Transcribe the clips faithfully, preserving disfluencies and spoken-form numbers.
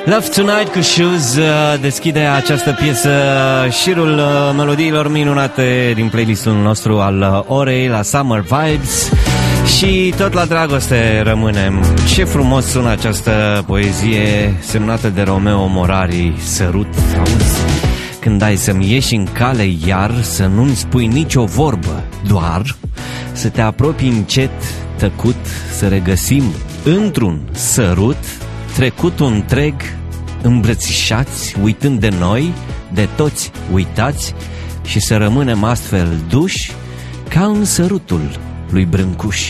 Love Tonight cu Shoes deschide această piesă, șirul melodiilor minunate din playlistul nostru al orei la Summer Vibes. Și tot la dragoste rămânem. Ce frumos sună această poezie semnată de Romeo Morari. Sărut, auzi? Când ai să-mi ieși în cale iar, să nu-mi spui nicio vorbă, doar să te apropii încet, tăcut, să regăsim într-un sărut trecutul întreg, îmbrățișați, uitând de noi, de toți uitați, și să rămânem astfel duși ca în sărutul lui Brâncuș.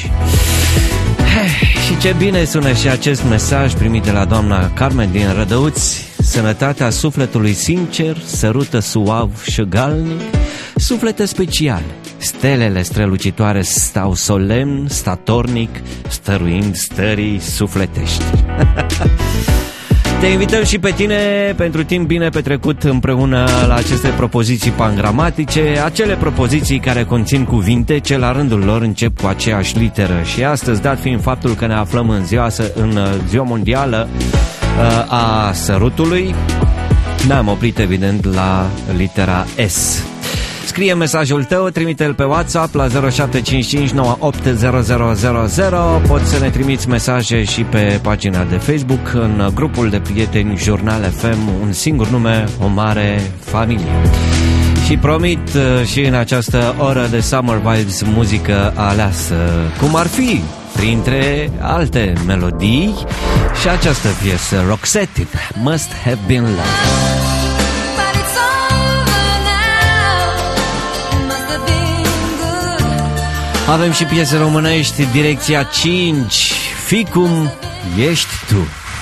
Și ce bine sună și acest mesaj primit de la doamna Carmen din Rădăuți. Sănătatea sufletului sincer sărută suav și galnic suflete speciale. Stelele strălucitoare stau solemn, statornic, stăruind stării sufletești. Te invităm și pe tine pentru timp bine petrecut împreună la aceste propoziții pangramatice, acele propoziții care conțin cuvinte ce la rândul lor încep cu aceeași literă. Și astăzi, dat fiind faptul că ne aflăm în ziua, în ziua mondială a sărutului, ne-am oprit evident la litera S. Scrie mesajul tău, trimite-l pe WhatsApp la zero șapte cinci cinci nouă opt zero zero zero zero. Poți să ne trimiți mesaje și pe pagina de Facebook, în grupul de prieteni Jurnal F M, un singur nume, o mare familie. Și promit și în această oră de Summer Vibes muzică aleasă, cum ar fi, printre alte melodii, și această piesă, Roxette, Must Have Been Love. Avem și piese românești, direcția cinci, Fii cum ești tu.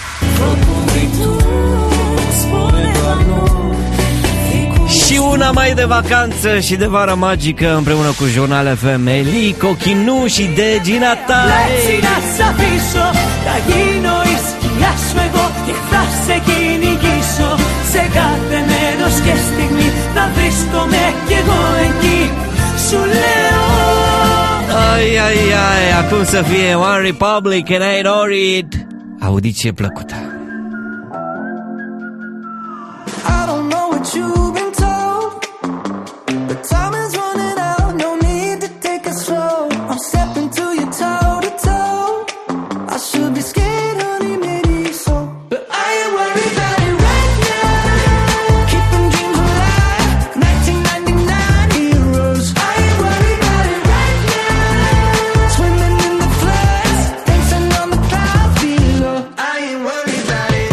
Și una mai de vacanță și de vară magică împreună cu Jurnal F M, Eli, Cochinu și Degina ta. Λέτσι να σ' αφήσω, θα γίνω η σκιά σου εγώ και θα σε κυνηγήσω. Σε κάθε μέρος και στιγμή θα βρίσκομαι κι εγώ εκεί. Σου λέω. Ai, ai, ai, acum să fie One Republic and I Know It. Audiție plăcută. I don't know what you've been told, but time is running out, no need to take it slow. I'm stepping to you toe to toe. I should be scared, honey, maybe so, but I ain't worried about it right now. Keeping dreams alive, nineteen ninety-nine heroes. I ain't worried about it right now. Swimming in the floods, dancing on the clouds below. I ain't worried about it.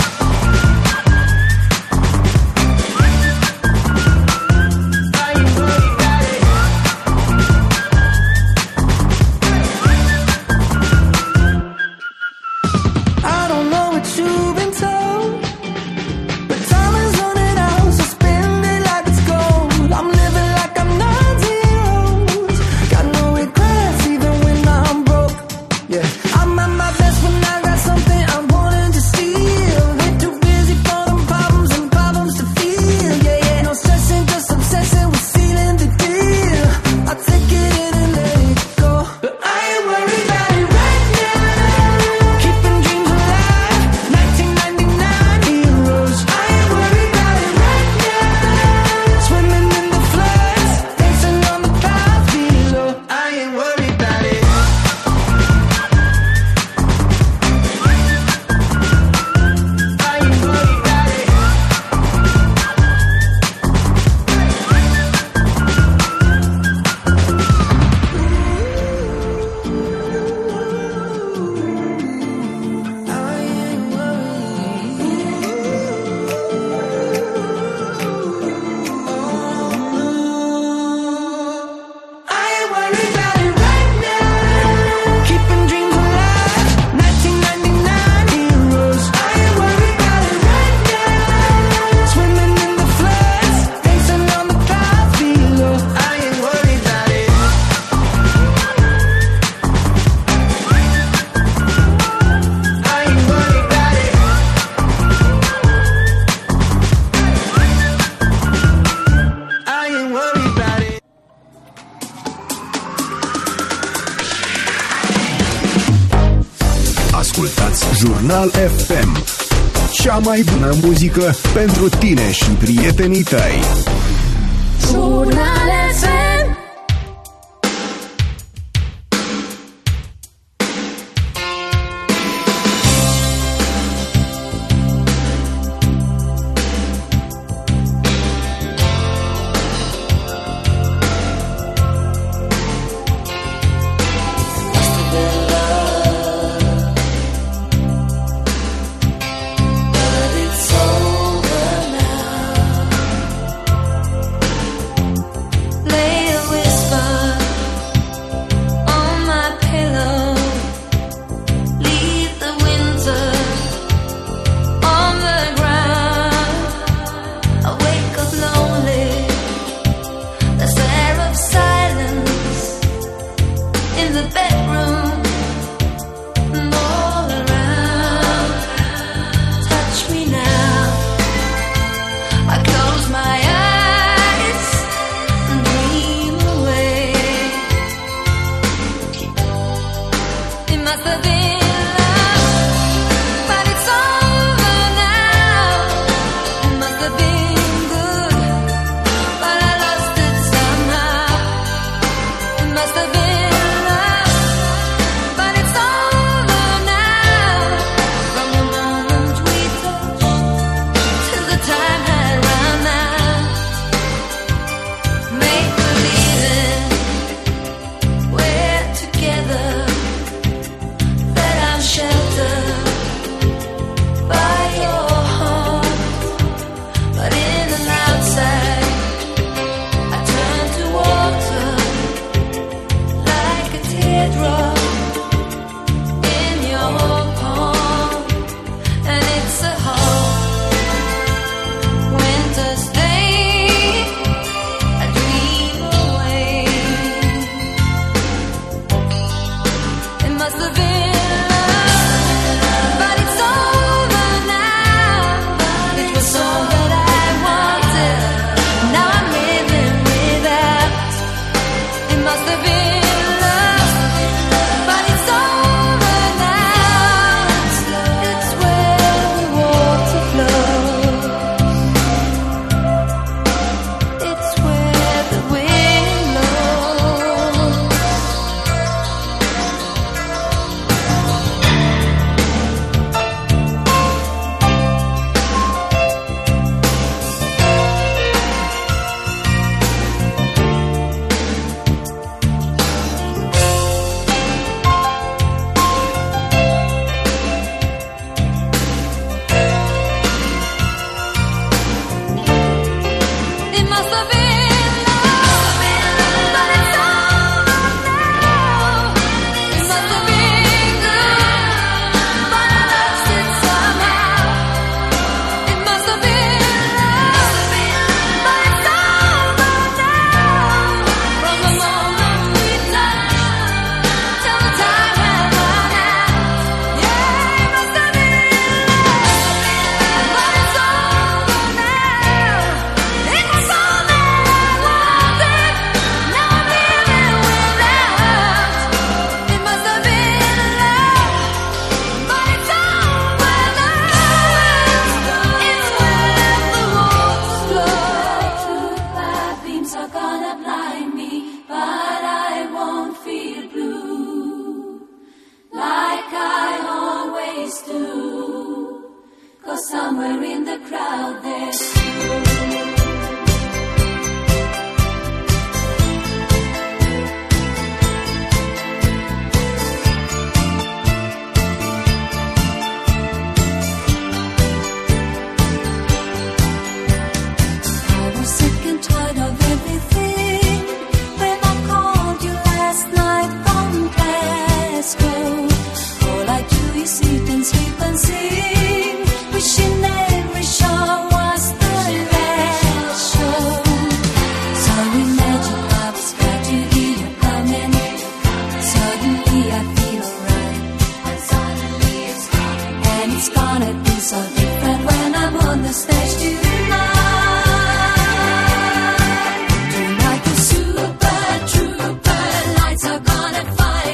I don't know what you've been told, but time is running out, so spend it like it's gold. I'm living like I'm nine zeros, got no regrets even when I'm broke. Yeah, I'm at my best when I got something I'm wanting to steal. Way too busy for them problems and problems to feel. Yeah, yeah, no stressing, just obsessing with sealing the deal. I take it in and let it go, but I ain't worried about it right now. Keeping dreams alive, nineteen ninety-nine heroes. I ain't worried about it right now. Swimming in the floods, dancing on the clouds below. I ain't worried about it. I ain't worried about it. I ain't worried about it right now. Keeping dreams alive, nineteen ninety-nine heroes. I ain't worried about it right now. Swimming in the floods, dancing on the clouds below. I ain't worried about it. I ain't worried about it. I ain't worried about it. Ascultați Jurnal F M. cea mai bună muzică pentru tine și prietenii tăi. Jurnal F M.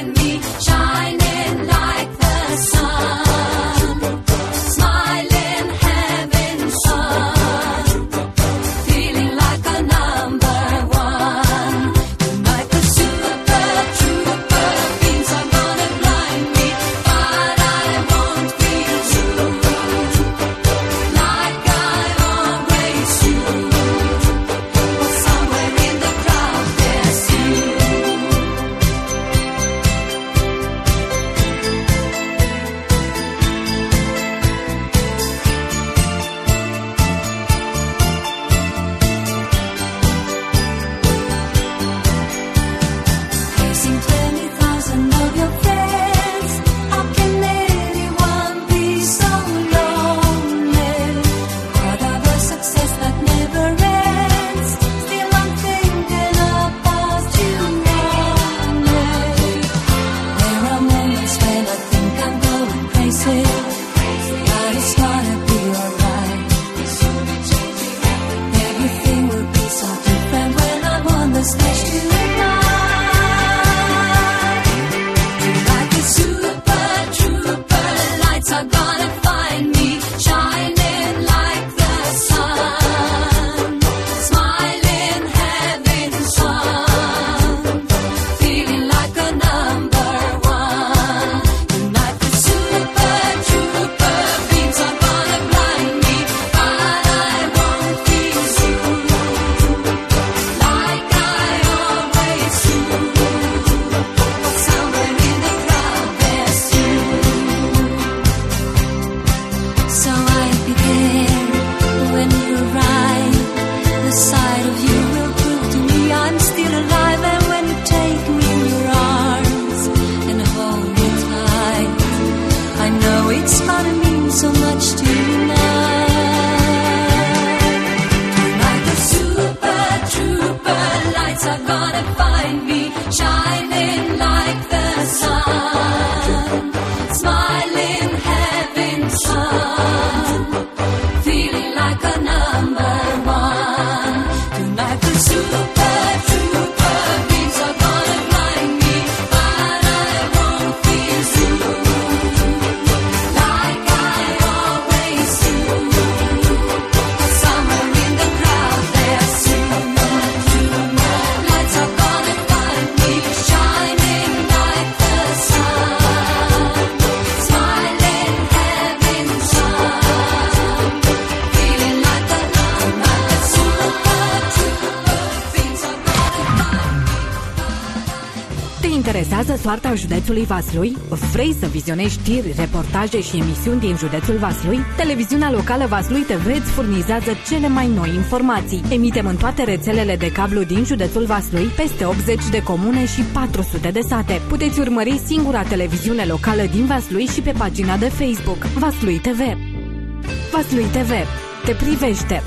Shining like the sun, smiling. say that it's gonna be alright. Everything will be so different when I'm on the stage tonight. Tonight the super trooper lights are gonna find me shining like the sun, smiling, having fun, feeling like a number one. Tonight the super trooper beams are gonna blind me, but I won't be soothed like I always do. Somewhere in the crowd there's you. So I'll be there when you arrive. The sight of you will prove to me I'm still alive. And when you take me in your arms and hold me tight, I know it's gonna mean so much to you now. Tonight the super trooper lights are gonna find me shining like the sun, smiling, having fun, feeling like a number one. Tonight the super trooper beams are gonna blind me, but I won't feel soothed like I always do. Somewhere in the crowd there's you. Lights are gonna find me shining like the sun, smiling, having fun, feeling like a number. Super trooper beams are gonna find me. Te interesează soarta județului Vaslui? Vrei să vizionezi știri, reportaje și emisiuni din județul Vaslui? Televiziunea locală Vaslui T V îți furnizează cele mai noi informații. Emitem în toate rețelele de cablu din județul Vaslui, peste optzeci de comune și patru sute de sate. Puteți urmări singura televiziune locală din Vaslui și pe pagina de Facebook Vaslui T V. Vaslui T V te privește.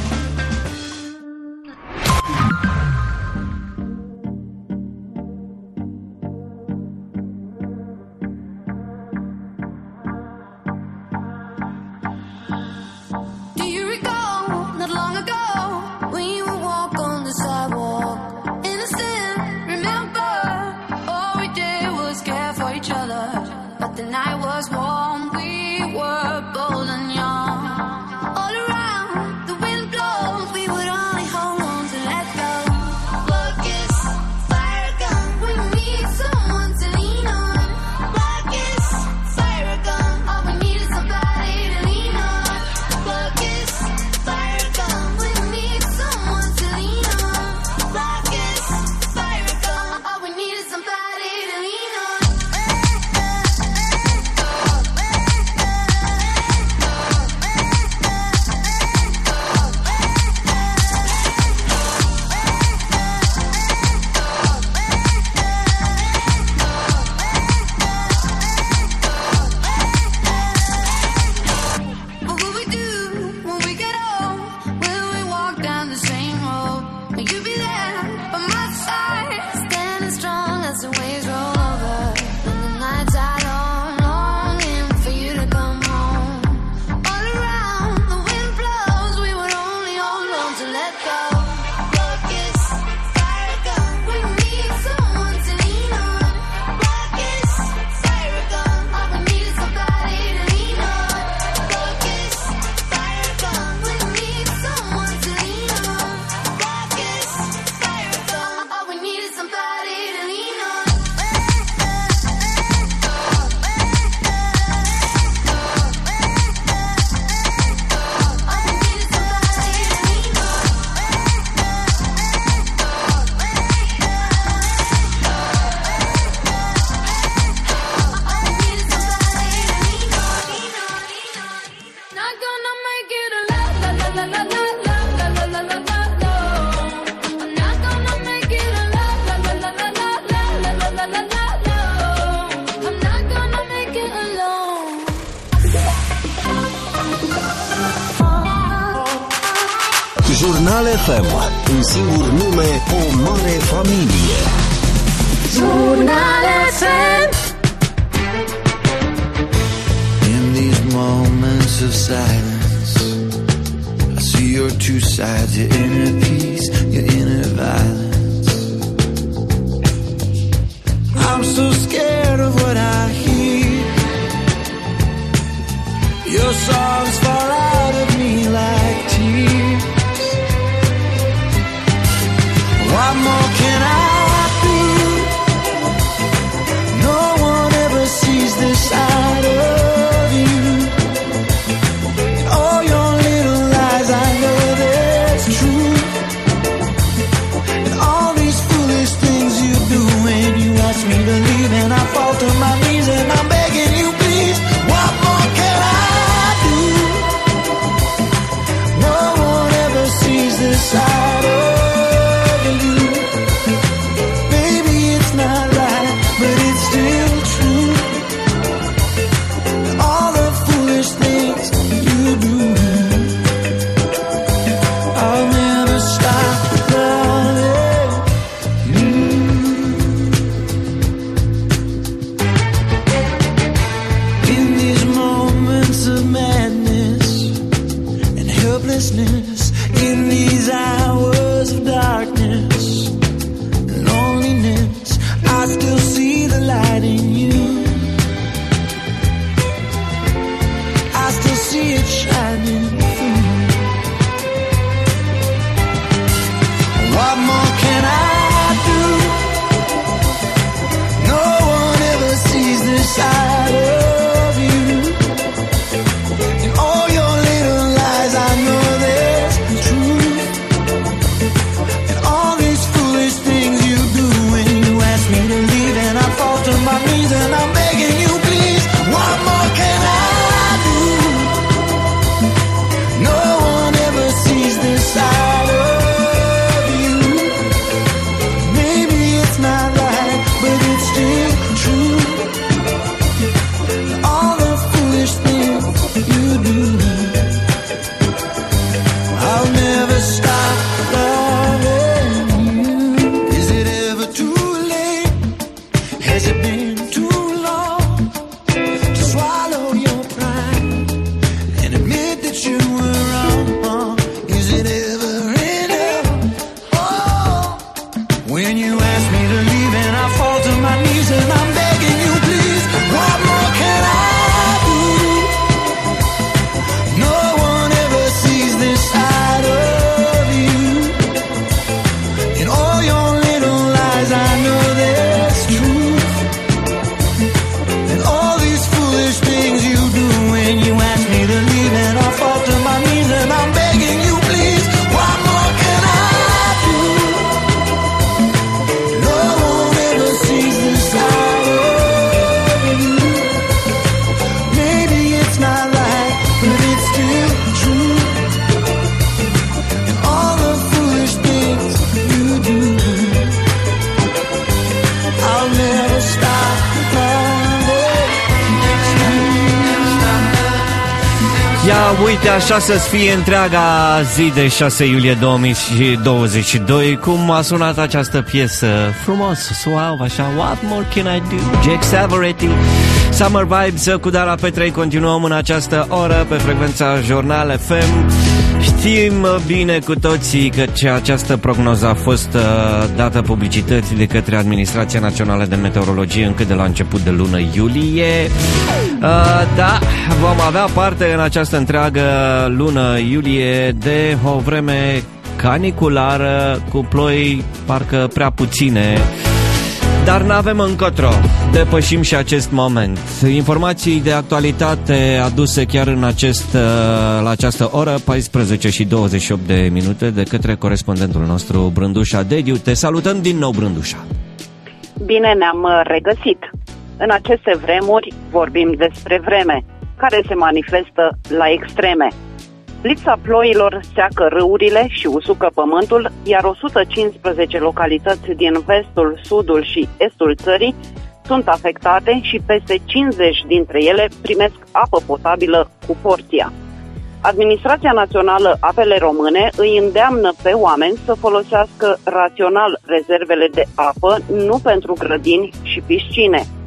Do you recall not long ago when you would walk on the sidewalk? Innocent, remember, all we did was care for each other. But the night was warm, we were bold and young. All around, the wind blows, we would only hold on to let go. Focus, fire gun, we need someone to lean on. Focus, fire gun, all we need is somebody to lean on. Focus, fire gun, we need someone to lean on. Focus, fire gun, all we need is somebody to lean on. What will we do when we get old? Will we walk down the same road? Will you be there by my side, standing strong as the waves roll over? When the nights are long, longing for you to come home. All around, the wind blows, we would only hold on to let go. Focus, fire gun, we need someone to lean on. Focus, fire gun, all we need is somebody to lean on. Focus, fire gun, we need someone to lean on. Focus, fire gun, all we need is somebody to lean on. All we need is somebody to lean on. All we need is somebody to lean on. Not gonna make it alone. La la la la la la la la la la la la. I'm not gonna make it alone. La la la la la la la la la la la la. I'm not gonna make it alone. Jurnal F M, un singur nume, o mare familie. Jurnal F M. moments of silence, I see your two sides, your inner peace, your inner violence. I'm so scared of what I hear. Your songs fall out of me like tears. What more can I do? No one ever sees this side of you. And all your little lies, I know there's truth. And all these foolish things you do when you ask me to leave, and I fall to my knees and I'm begging you, please. What more can I do? No one ever sees this side of you. Maybe it's not right, but it's still true. All the foolish things you do, I'll never stop loving you. In these moments of madness and helplessness, in these hours of darkness and loneliness, I still see the light in you. I still see it shining through. What more can I do? No one ever sees this side of you. And all your little lies, I know there's truth. And all these foolish things you do when you ask me to leave, and I fall to my knees and I'm begging you, please. What more can I do? No one ever sees this side of you. Maybe it's not right, but it's still true. All the foolish things you do, I'll never stop loving you. Is it ever too late? Has it been too long to swallow your pride and admit that you were wrong? Is it ever enough? Oh, when you ask me to leave and I fall to my knees and I'm begging you, please. What more can I do? No one ever sees this side of you. In all your little lies, I know there's truth. And all these foolish things you do when you ask me to leave, and I fall to my knees and I'm begging you, please. What more can I do? No one ever sees this side of you. Maybe it's not right, but it's still true. And all the foolish things you do, I'll never stop loving you. Ia uite, așa să-ți fie întreaga zi de șase iulie două mii douăzeci și doi. Cum a sunat această piesă frumos, suav, așa. What more can I do? Jake Savoretti, Summer Vibes cu Dara Petrei. Continuăm în această oră pe frecvența Jurnal F M. Știm bine cu toții că această prognoză a fost uh, dată publicității de către Administrația Națională de Meteorologie încă de la început de lună iulie. Uh, da, vom avea parte în această întreagă lună iulie de o vreme caniculară cu ploi parcă prea puține, dar n-avem încotro, depășim și acest moment. Informații de actualitate aduse chiar în acest, la această oră, paisprezece și douăzeci și opt de minute, de către corespondentul nostru Brândușa Dediu. Te salutăm din nou, Brândușa. Bine ne-am regăsit. În aceste vremuri vorbim despre vreme, care se manifestă la extreme. Lipsa ploilor seacă râurile și usucă pământul, iar o sută cincisprezece localități din vestul, sudul și estul țării sunt afectate și peste cincizeci dintre ele primesc apă potabilă cu porția. Administrația Națională Apele Române îi îndeamnă pe oameni să folosească rațional rezervele de apă, nu pentru grădini și piscine.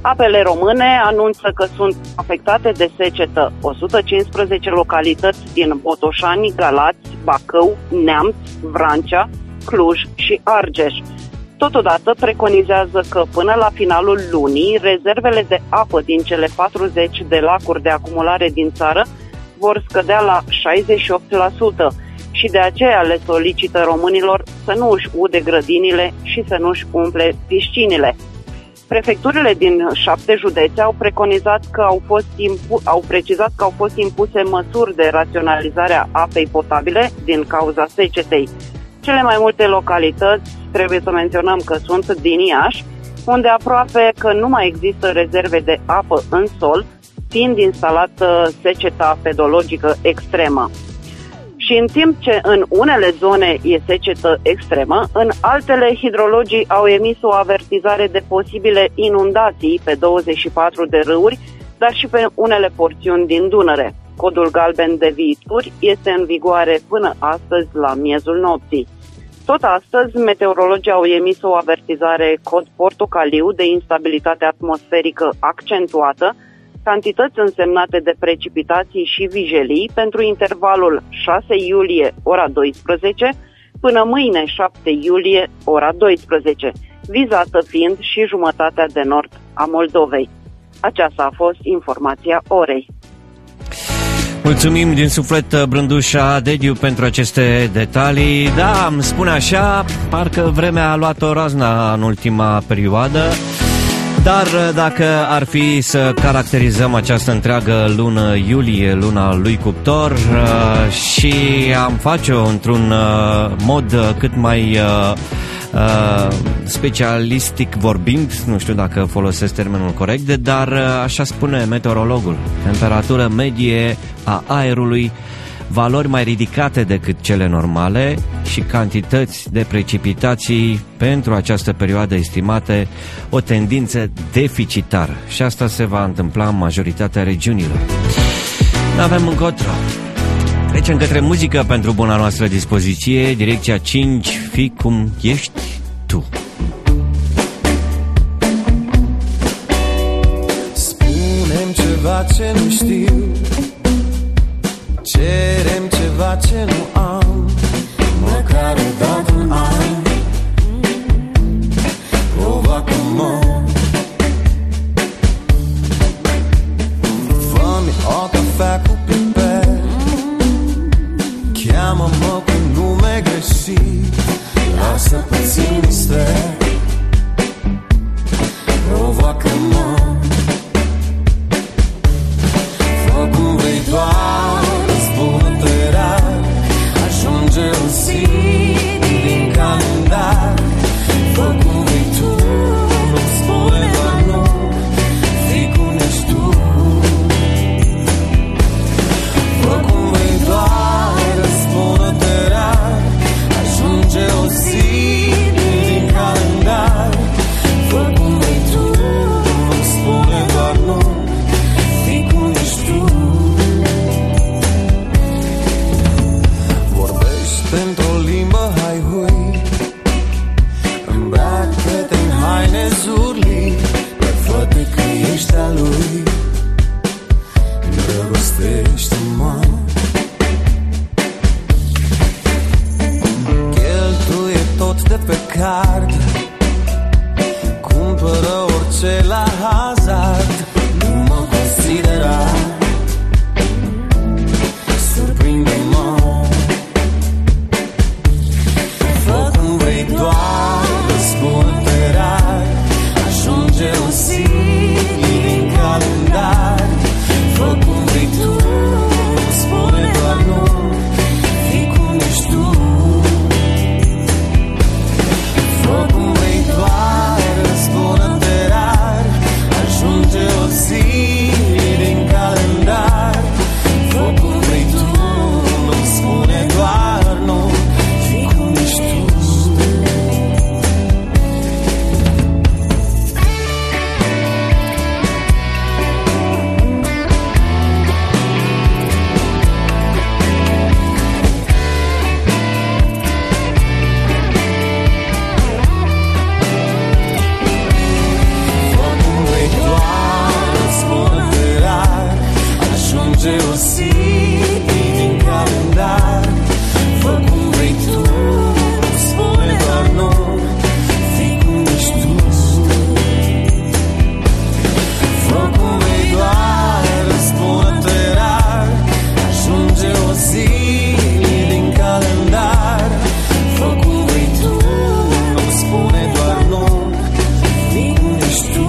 Apele Române anunță că sunt afectate de secetă o sută cincisprezece localități din Botoșani, Galați, Bacău, Neamț, Vrancea, Cluj și Argeș. Totodată preconizează că până la finalul lunii, rezervele de apă din cele patruzeci de lacuri de acumulare din țară vor scădea la șaizeci și opt la sută și de aceea le solicită românilor să nu își ude grădinile și să nu își umple piscinile. Prefecturile din șapte județe au preconizat că au fost impu- au precizat că au fost impuse măsuri de raționalizare a apei potabile din cauza secetei. Cele mai multe localități, trebuie să menționăm că sunt din Iași, unde aproape că nu mai există rezerve de apă în sol, fiind instalată seceta pedologică extremă. Și în timp ce în unele zone e secetă extremă, în altele hidrologii au emis o avertizare de posibile inundații pe douăzeci și patru de râuri, dar și pe unele porțiuni din Dunăre. Codul galben de viituri este în vigoare până astăzi la miezul nopții. Tot astăzi, meteorologii au emis o avertizare cod portocaliu de instabilitate atmosferică accentuată, cantități însemnate de precipitații și vijelii pentru intervalul șase iulie ora doisprezece până mâine șapte iulie ora doisprezece, vizată fiind și jumătatea de nord a Moldovei. Aceasta a fost informația orei. Mulțumim din suflet, Brândușa Dediu, pentru aceste detalii. Da, îmi spune așa, parcă vremea a luat o razna în ultima perioadă, dar dacă ar fi să caracterizăm această întreagă lună iulie, luna lui cuptor, și am face-o într-un mod cât mai Uh, specialistic vorbind, nu știu dacă folosesc termenul corect, dar uh, așa spune meteorologul: temperatură medie a aerului, valori mai ridicate decât cele normale și cantități de precipitații pentru această perioadă estimate o tendință deficitară. Și asta se va întâmpla în majoritatea regiunilor. N-avem încotro. Trecem către muzică pentru buna noastră dispoziție. Direcția cinci, Fii cum ești tu. Spune-mi ceva ce nu știu, cerem ceva ce nu am, măcar o dată în an, provoacă-mă. Fă-mi o cafea cu piper, cheamă-mă cu nume greșit, lasă puțin mister, provoacă-mă. Fă cum vrei, doar răzbună-te rar, ajunge un zid din calendar. Fă cum vrei tu, nu-mi spune doar nu, fii cum ești tu. Fă cum vrei, doar răzbună-te rar, ajunge o zi din calendar. Fă cum vrei tu, nu-mi spune doar nu, fii cum ești tu. Vorbește într-o limbă hai-hui, îmbracă-te în haine zurli, dar fă-te că ești a lui, îndrăgostește-mă. Cheltuie tot de pe card, cumpără orice la hazard, nu mă considera, surprinde-mă. Fă cum vrei, doar răzbună-te rar, ajunge o zi din calendar. Fă cum vrei tu, spune doar nu, fii cum ești tu. Fă ajunge o zi din calendar. Fă cum vrei tu, spune doar nu, fii cum ești tu. Fă cum vrei doar, răspundă-te rar, ajunge o zi din calendar. Fă cum vrei tu, spune doar nu, fii cum ești tu.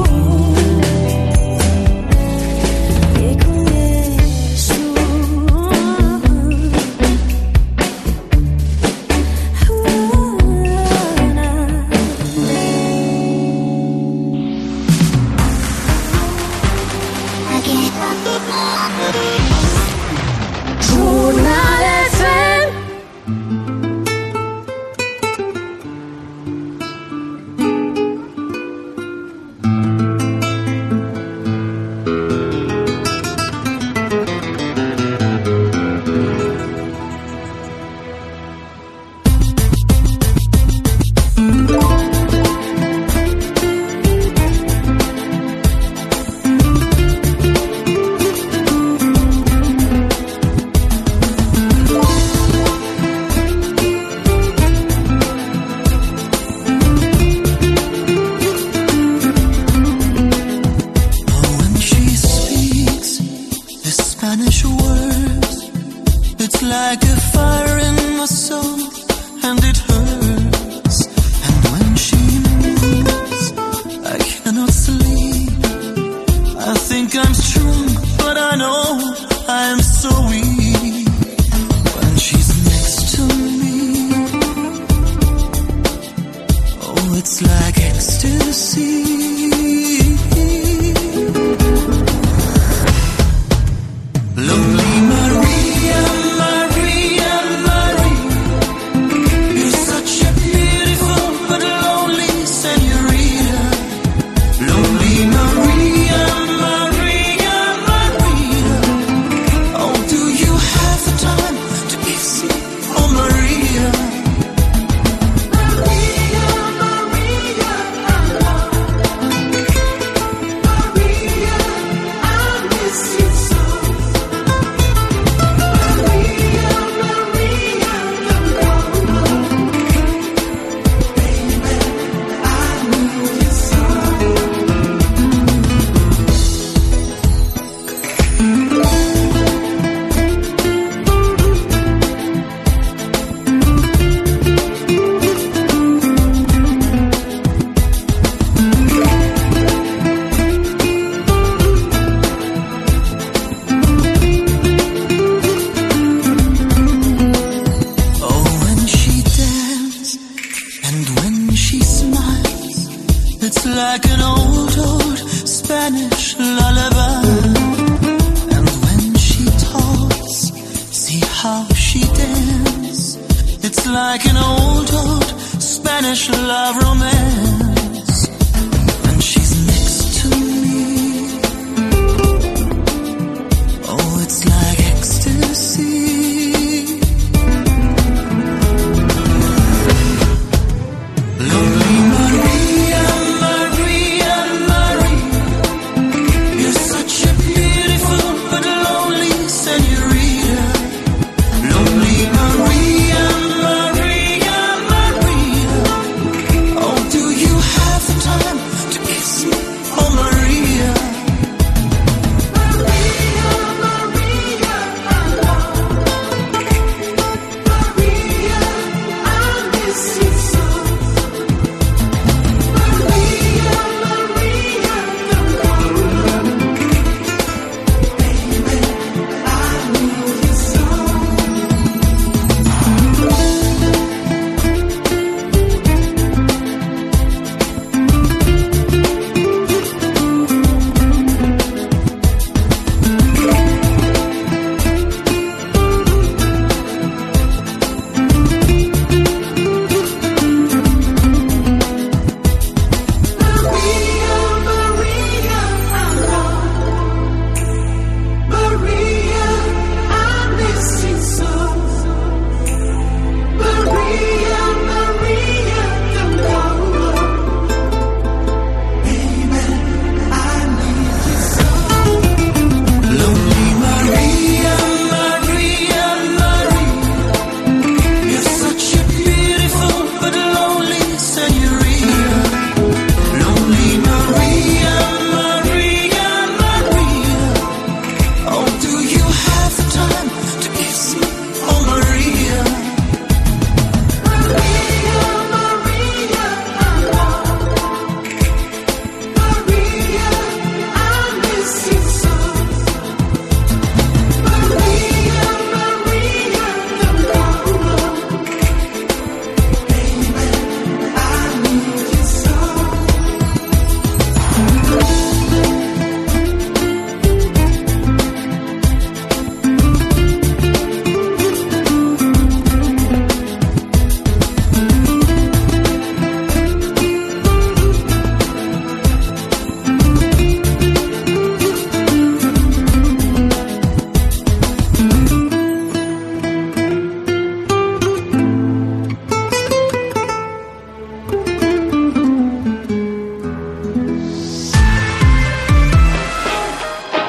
Do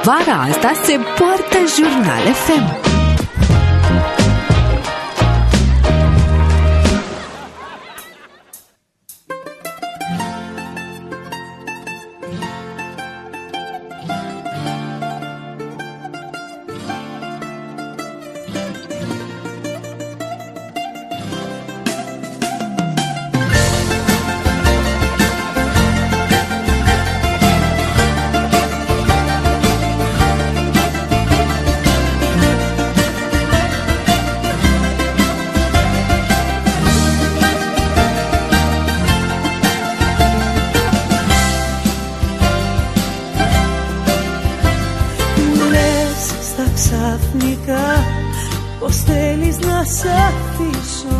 Vara asta se poartă Jurnal F M. Πως θέλεις να σ' αφήσω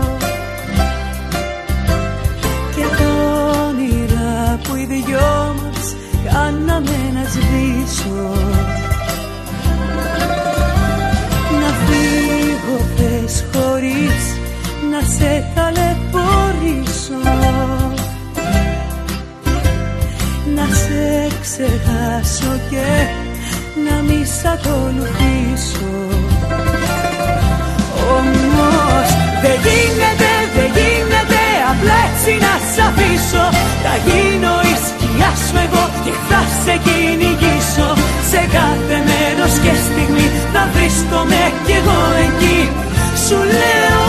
και τα όνειρα που οι δυο μας κάναμε να σβήσω. Να φύγω πες χωρίς να σε ταλαιπωρήσω, να σε ξεχάσω και να μη σ' ακολουθήσω. Όμως δεν γίνεται, δεν γίνεται απλά έτσι να σ' αφήσω. Θα γίνω η σκιά σου εγώ και θα σε κυνηγήσω. Σε κάθε μέρος και στιγμή θα βρίσκομαι κι εγώ εκεί. Σου λέω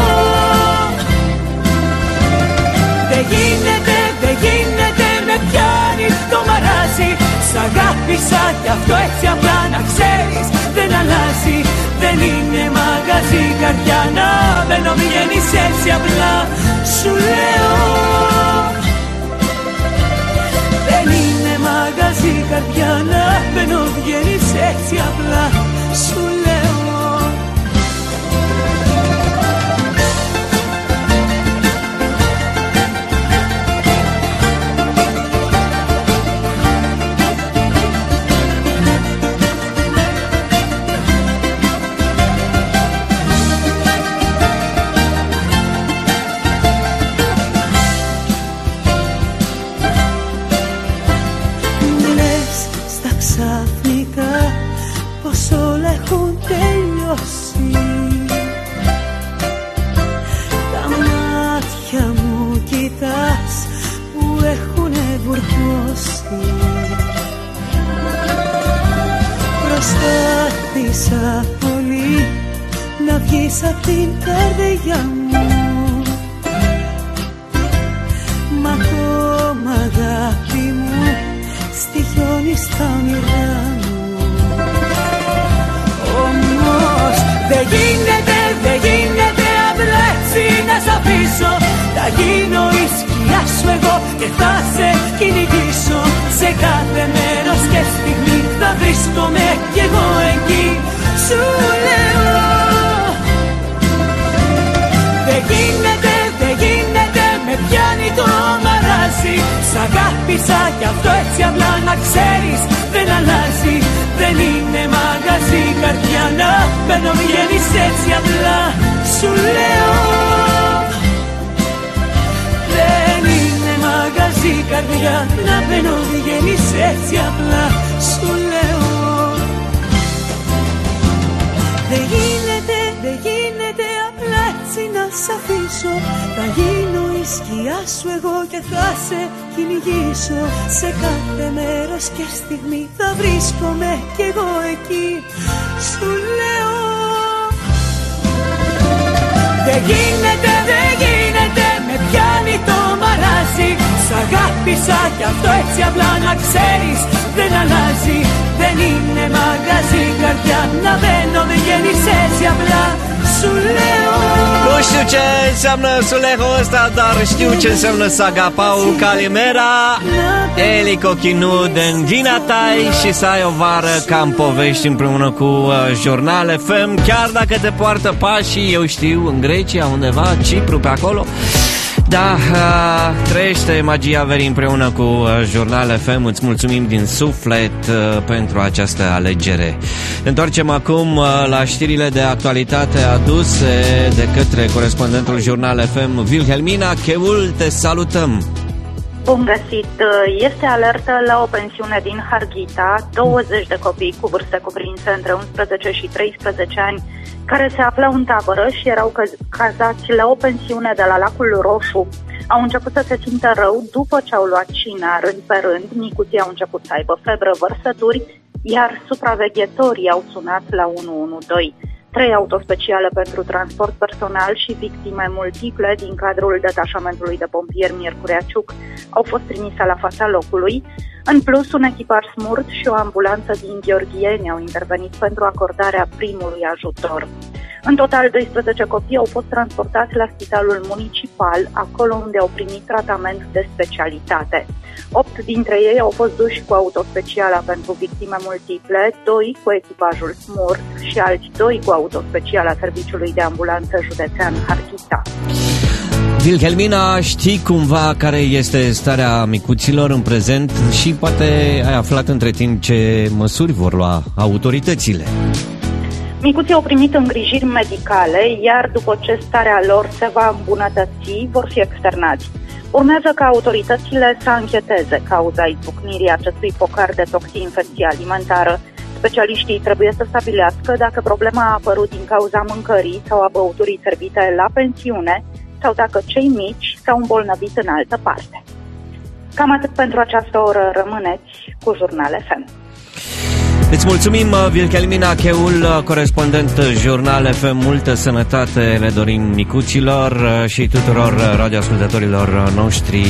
δεν γίνεται, δεν γίνεται, με πιάνει το μαράζι. Σ' αγάπησα κι αυτό έτσι απλά να ξέρεις δεν αλλάζει. Δεν είναι μαγαζί καρδιά να μπαίνω βγαίνεις έτσι απλά. Σου λέω δεν είναι μαγαζί καρδιά να μπαίνω βγαίνεις έτσι απλά. Σου λέω προσπάθησα πολύ να βγεις απ' την καρδιά μου, μα ακόμα αγάπη μου στοιχιώνεις τα όνειρά μου. Όμως δεν γίνεται, δεν γίνεται απλά έτσι να σ' αφήσω. Θα γίνω η σκιά σου εγώ και θα σε κυνηγήσω. Σε κάθε μέρος και στιγμή θα βρίσκομαι κι εγώ εκεί. Σου λέω δεν γίνεται, δεν γίνεται, με πιάνει το μαράζι. Σ' αγάπησα κι αυτό έτσι απλά να ξέρεις δεν αλλάζει. Δεν είναι μαγαζί καρδιά να μπαίνω βγαίνεις έτσι απλά. Σου λέω δεν είναι μαγαζί καρδιά να μπαίνω βγαίνεις έτσι απλά. Σου λέω δεν γίνεται, δεν γίνεται απλά έτσι να σ' αφήσω. Θα γίνω η σκιά σου εγώ και θα σε κυνηγήσω. Σε κάθε μέρος και στιγμή θα βρίσκομαι κι εγώ εκεί. Σου λέω δεν γίνεται, δεν γίνεται, με πιάνει το μαράζι. Σ' αγάπησα κι αυτό έτσι απλά να ξέρεις δεν αλλάζει. Δεν είναι μαγαζί καρδιά να μπαίνω βγαίνεις έτσι απλά. Σου λέω nu știu ce înseamnă sulehul ăsta, dar știu ce înseamnă Saga Paul Calimera, Eli Cochinu din Ginatai și să ai o vară ca în povești împreună cu uh, Jurnal F M. Chiar dacă te poartă pașii, eu știu, în Grecia, undeva, Cipru, pe acolo. Da, uh, trăiește magia verii împreună cu uh, Jurnal F M. Îți mulțumim din suflet uh, pentru această alegere. Ne întoarcem acum uh, la știrile de actualitate aduse de către corespondentul Jurnal F M, Wilhelmina Cheul. Te salutăm! Bun găsit! Este alertă la o pensiune din Harghita, douăzeci de copii cu vârste cuprinse între unsprezece și treisprezece ani, care se aflau în tabără și erau cazați la o pensiune de la Lacul Roșu. Au început să se simtă rău după ce au luat cina rând pe rând, micuții au început să aibă febră, vărsături, iar supraveghetorii au sunat la unu unu doi. Trei autospeciale pentru transport personal și victime multiple din cadrul detașamentului de pompieri Miercurea Ciuc au fost trimise la fața locului. În plus, un echipaj SMURD și o ambulanță din Gheorgheni au intervenit pentru acordarea primului ajutor. În total, doisprezece copii au fost transportați la spitalul municipal, acolo unde au primit tratament de specialitate. Opt dintre ei au fost duși cu autospeciala pentru victime multiple, doi cu echipajul SMURD și alți doi cu autospeciala Serviciului de Ambulanță Județean Harghita. Wilhelmina, știi cumva care este starea micuților în prezent și poate ai aflat între timp ce măsuri vor lua autoritățile? Micuții au primit îngrijiri medicale, iar după ce starea lor se va îmbunătăți, vor fi externați. Urmează ca autoritățile să ancheteze cauza izbucnirii acestui focar de toxinfecție alimentară. Specialiștii trebuie să stabilească dacă problema a apărut din cauza mâncării sau a băuturii servite la pensiune sau dacă cei mici s-au îmbolnăvit în altă parte. Cam atât pentru această oră. Rămâneți cu Jurnal F M. Îți mulțumim, Wilhelmina Cheul, corespondent Jurnal F M. Multă sănătate le dorim micuților și tuturor radioascultătorilor noștri.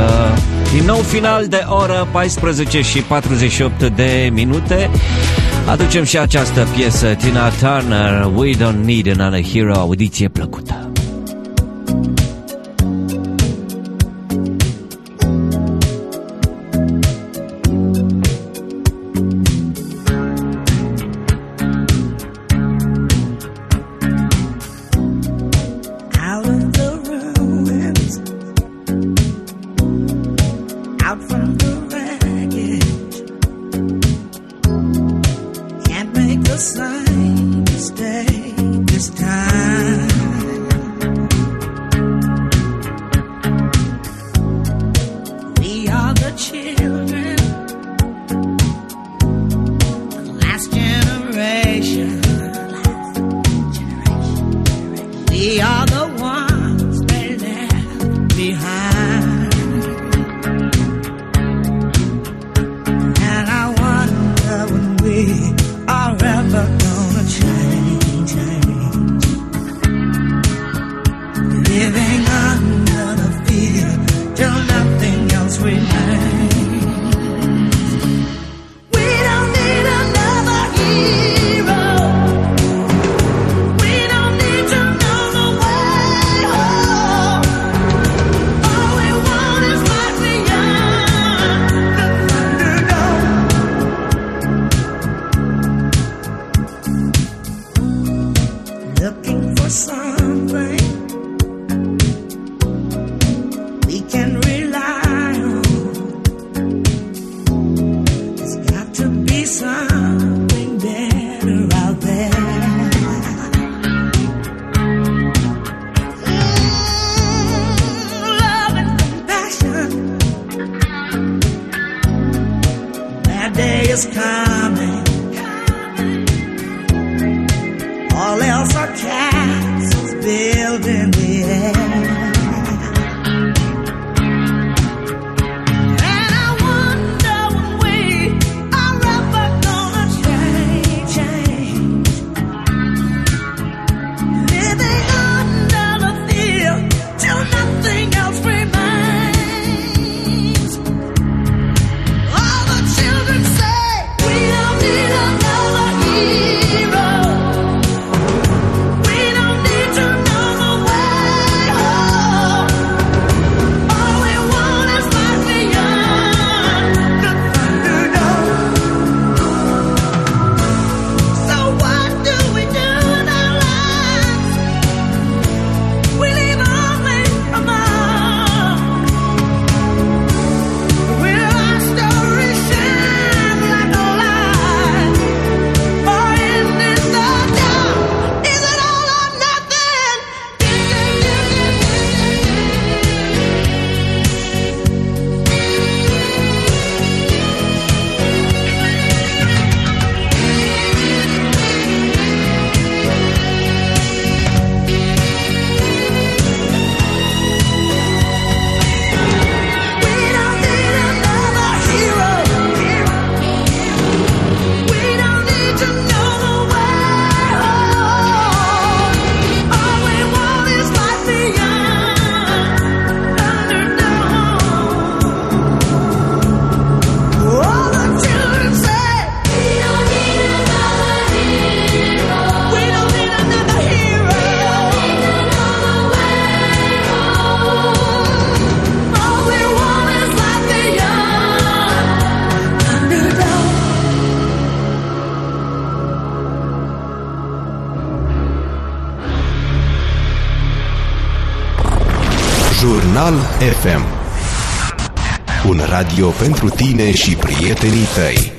Din nou final de oră, paisprezece și patruzeci și opt de minute. Aducem și această piesă, Tina Turner, We Don't Need Another Hero. Audiție plăcută. Hero. Jurnal F M. Un radio pentru tine și prietenii tăi.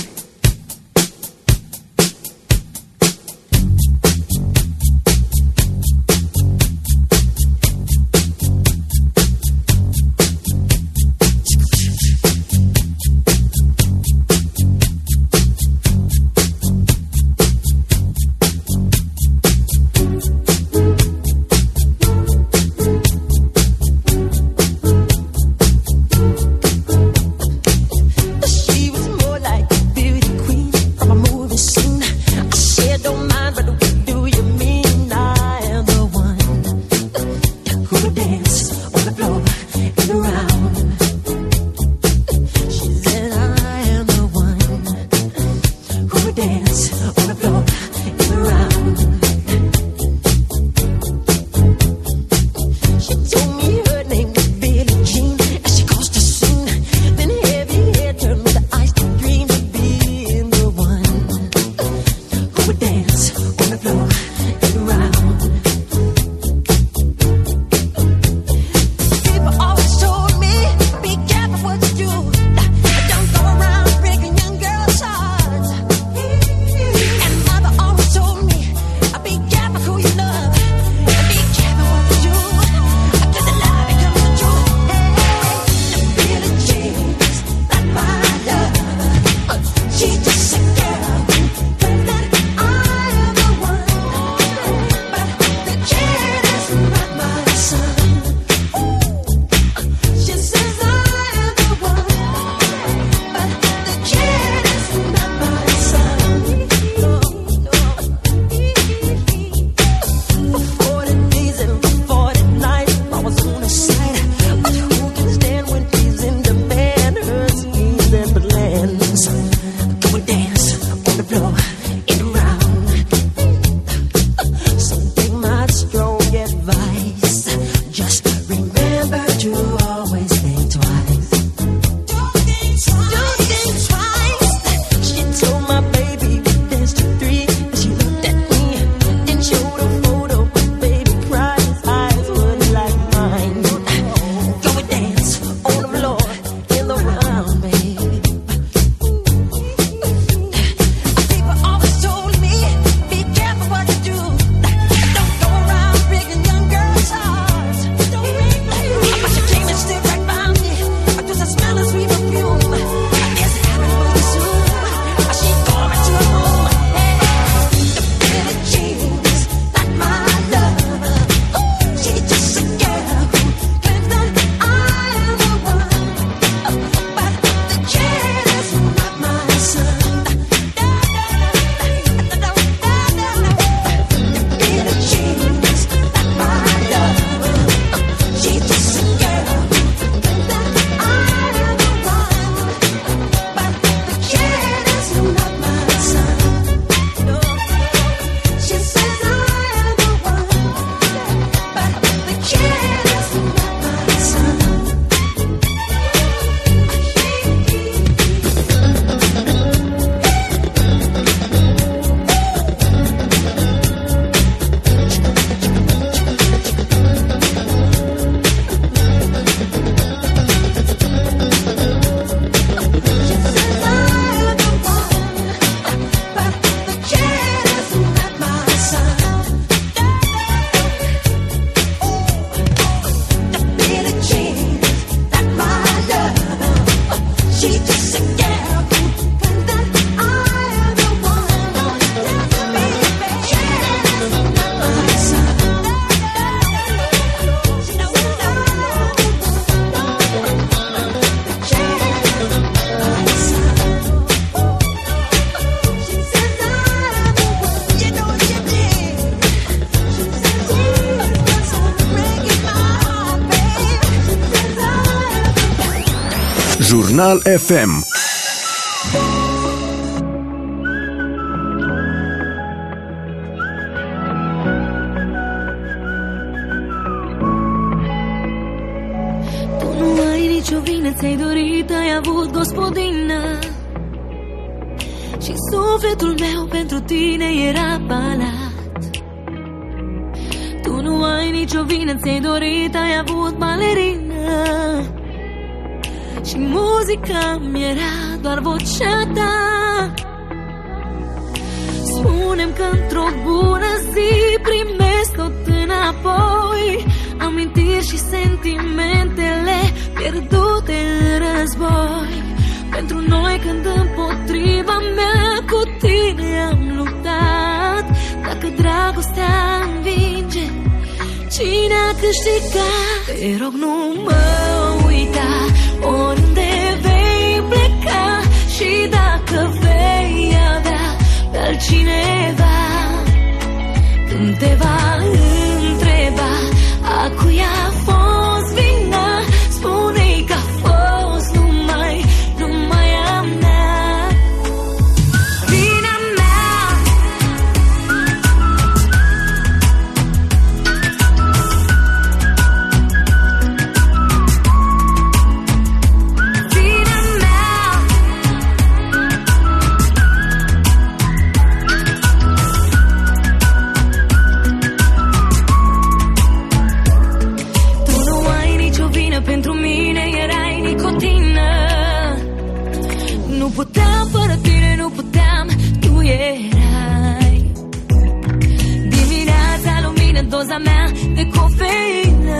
Jurnal F M. Tu nu ai nicio vină, ți-ai dorit, ai avut gospodină și sufletul meu pentru tine era palat. Tu nu ai ai nicio vină, ți-ai dorit, ai avut balerină și muzica mi-era doar vocea ta. Spune-mi că într-o bună zi primesc tot înapoi, amintiri și sentimentele pierdute în război. Pentru noi când împotriva mea cu tine am luptat. Dacă dragostea învinge, cine a câștigat? Te rog, nu mă uita, oriunde vei pleca și dacă vei avea pe altcineva, când te va întreba a cui a fost vina, spune-i că a fost numai, numai a mea. Vina mea. Vina mea. Tu nu ai nicio vină, pentru mine erai nicotină. Nu puteam fără tine, nu puteam, tu erai dimineața lumină, doza mea de cofeină.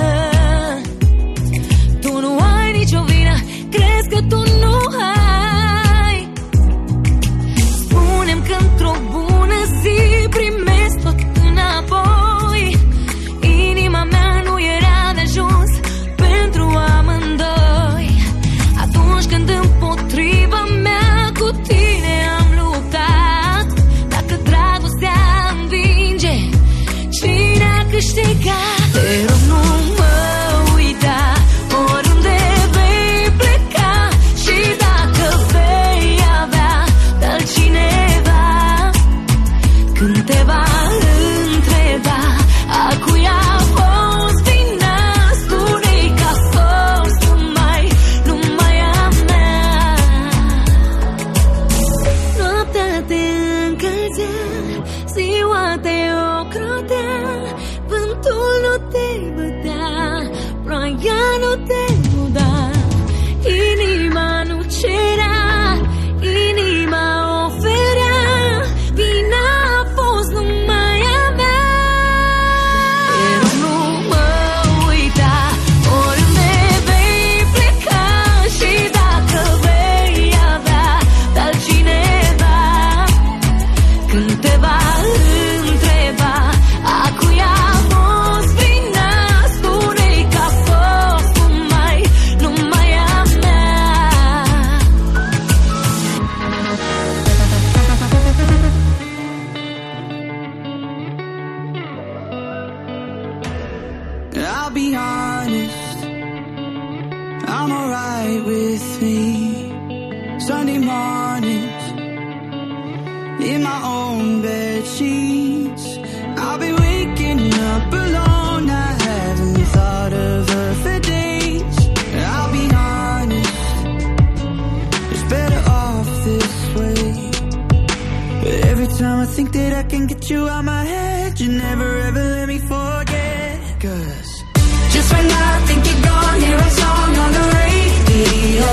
Tu nu ai nicio vină, crezi că tu nu ai. Spune-mi că într-o bună zi primesc tot înapoi. Inima mea nu era de ajuns pentru amândoi. Atunci când împotriva mea cu tine am luptat. Dacă dragostea învinge, cine a câștigat? Te rog, nu mă uita, oriunde vei pleca și dacă vei avea pe altcineva, când te va întreba a cui a fost vina, spune-i că a fost numai, numai a mea. Noaptea te încălzea, ziua te ocrotea, vântul nu te bătea, ploaia nu te muda. Inima nu cerea, inima oferea, vina a fost numai a mea. Te rog, nu mă uita, oriunde vei pleca și dacă vei avea pe altcineva, când te va întreba a cui a fost vina, spune-i că a fost numai, numai a mea. I'll be honest, I'm alright with me. Sunday mornings, in my own bed sheets, I'll be waking up alone. I haven't thought of her for days. I'll be honest, it's better off this way. But every time I think that I can get you out my head, you never ever let me forget. Cause just when I think you're gone, hear a song on the radio.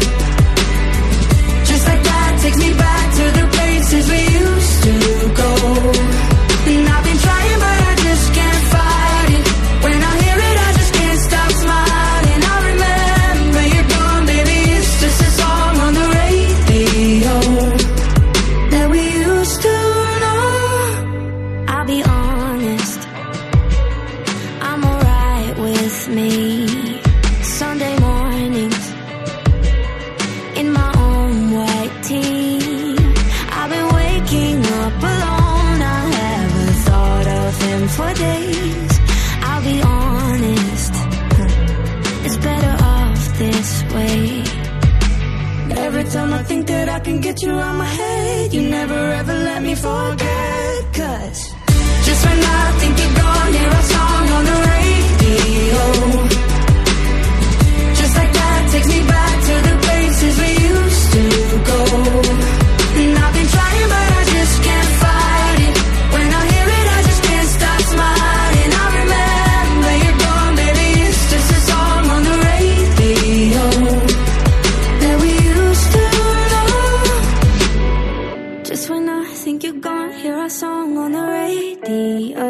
Just like that takes me back to the places we used to go. And I've been trying but I just can't fight it. When I hear it I just can't stop smiling. I remember you're gone, baby, it's just a song on the radio that we used to know. I'll be honest, I'm alright with me. Sunday mornings, in my own white tee, I've been waking up alone. I haven't thought of him for days. I'll be honest, it's better off this way. Every time I think that I can get you out my head, you never ever let me forget. Cause just when I think you're gone, hear a song on the radio. Just like that takes me back to the places we used to go. And I've been trying but I just can't fight it. When I hear it I just can't stop smiling. I remember radio.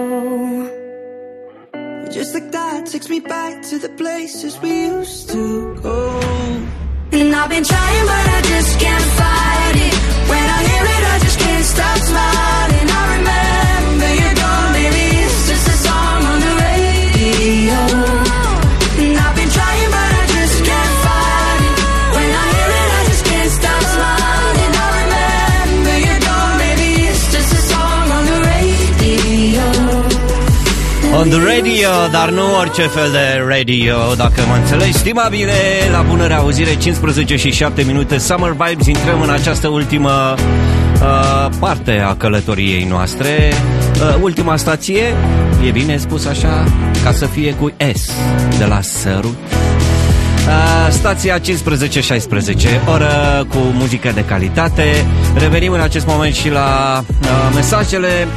Just like that takes me back to the places we used to go. And I've been trying but I just can't fight it. When I hear it I just can't stop smiling. I remember you're gone, baby, it's just a song on the radio. And I've been trying but I just can't fight it. When I hear it I just can't stop smiling. I remember you're gone, baby, it's just a song on the radio. On the radio, dar nu orice fel de radio, dacă mă înțelegi, stimabile, la bună reauzire, cincisprezece și șapte minute, Summer Vibes, intrăm în această ultimă uh, parte a călătoriei noastre. Uh, ultima stație, e bine spus așa, ca să fie cu S, de la Sărut. Uh, stația cincisprezece șaisprezece, oră cu muzică de calitate. Revenim în acest moment și la uh, mesajele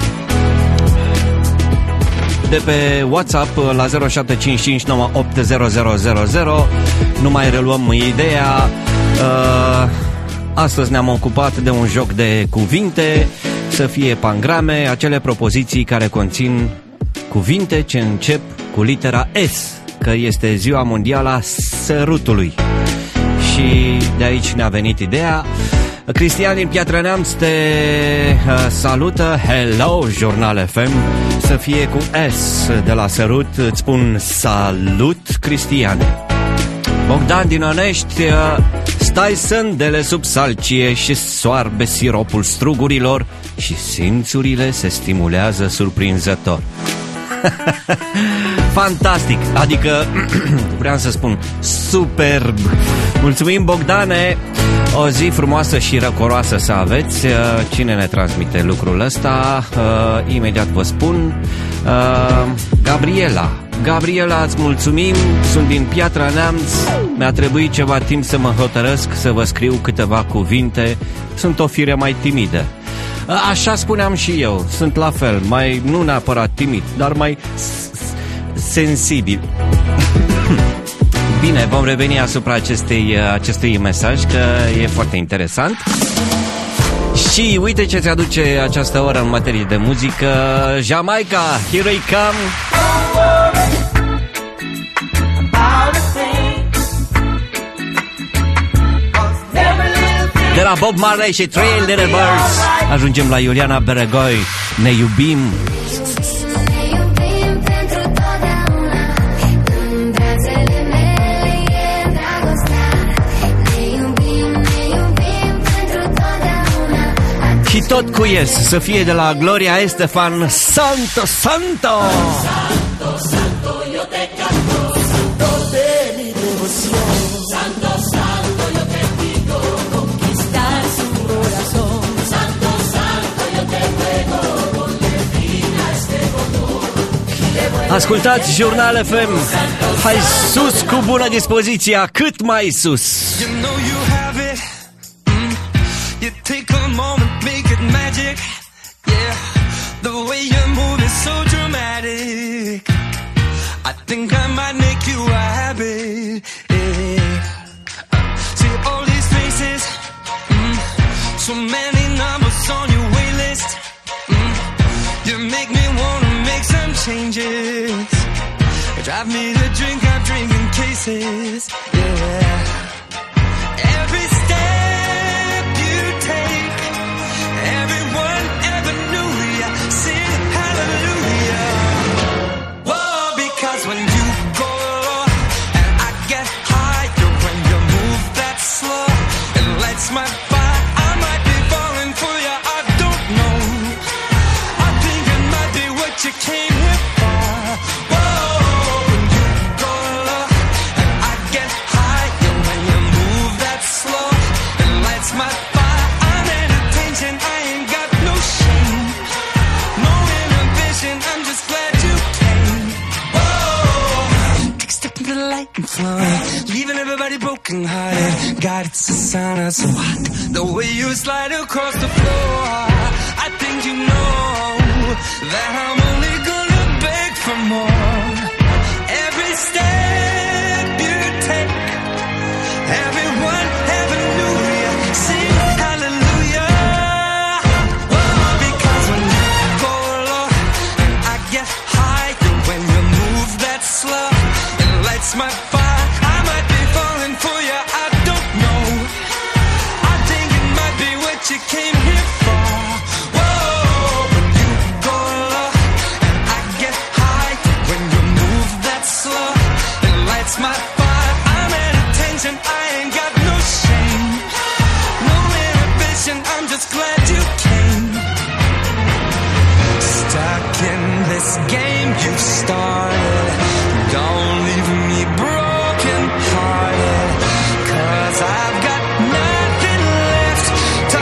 de pe WhatsApp la zero șapte cinci cinci nouă opt zero zero zero zero. Nu mai reluăm ideea. uh, Astăzi ne-am ocupat de un joc de cuvinte, să fie pangrame, acele propoziții care conțin cuvinte ce încep cu litera S, că este ziua mondială a sărutului. Și de aici ne-a venit ideea. Cristian din Piatra Neamț te uh, salută. Hello, Jurnal F M. Să fie cu S de la Sărut. Îți spun salut, Cristiane. Bogdan din Onești, uh, stai sândele sub salcie și soarbe siropul strugurilor și simțurile se stimulează surprinzător. Fantastic, adică vreau să spun superb. Mulțumim, Bogdane. O zi frumoasă și răcoroasă să aveți. Cine ne transmite lucrul ăsta? Uh, imediat vă spun. uh, Gabriela. Gabriela, îți mulțumim. Sunt din Piatra Neamț. Mi-a trebuit ceva timp să mă hotărăsc să vă scriu câteva cuvinte. Sunt o fire mai timidă. Așa spuneam și eu. Sunt la fel, mai nu neapărat timid, dar mai sensibil. Bine, vom reveni asupra acestei, acestui mesaj, că e foarte interesant. Și uite ce ți-aduce această oră în materie de muzică. Jamaica, Here I Come. De la Bob Marley și Three Little Birds ajungem la Iuliana Beregoi. Ne iubim. Și tot cu Yes, să fie de la Gloria Estefan. Santo, Santo, Santo, Santo, yo te canto, Santo de mi devoción. Santo, Santo, yo te pido conquistar su corazón. Santo, Santo, yo te ruego, ponle fin a este dolor. Ascultați Jurnal F M. Hai sus cu bună dispoziția, cât mai sus. You know you have it. Mm. You take a moment, make it magic. Yeah, the way you move is so dramatic. I think I might make you a habit. Yeah. See all these faces, mm. so many numbers on your wait list. Mm. You make me wanna make some changes. Drive me to drink, I drink in cases. Yeah. Every step you take, everyone ever knew ya. Sing hallelujah. Whoa, because when you go low and I get higher, when you move that slow, it lights my fire. I might be falling for ya, I don't know. I think it might be what you came here for. Leaving everybody broken hearted. God, it's a sign of so hot. The way you slide across the floor, I think you know that I'm only gonna beg for more. Every step you take, everyone ever knew ya. Sing hallelujah. Oh, because when you go low lights my fire. I might be falling for you, I don't know. I think it might be what you came here for. Whoa, when you go low and I get high, when you move that slow, it lights my fire. I'm at attention, I ain't got no shame, no inhibition, I'm just glad you came. Stuck in this game you've started, don't leave me broken hearted, 'cause I've got nothing left to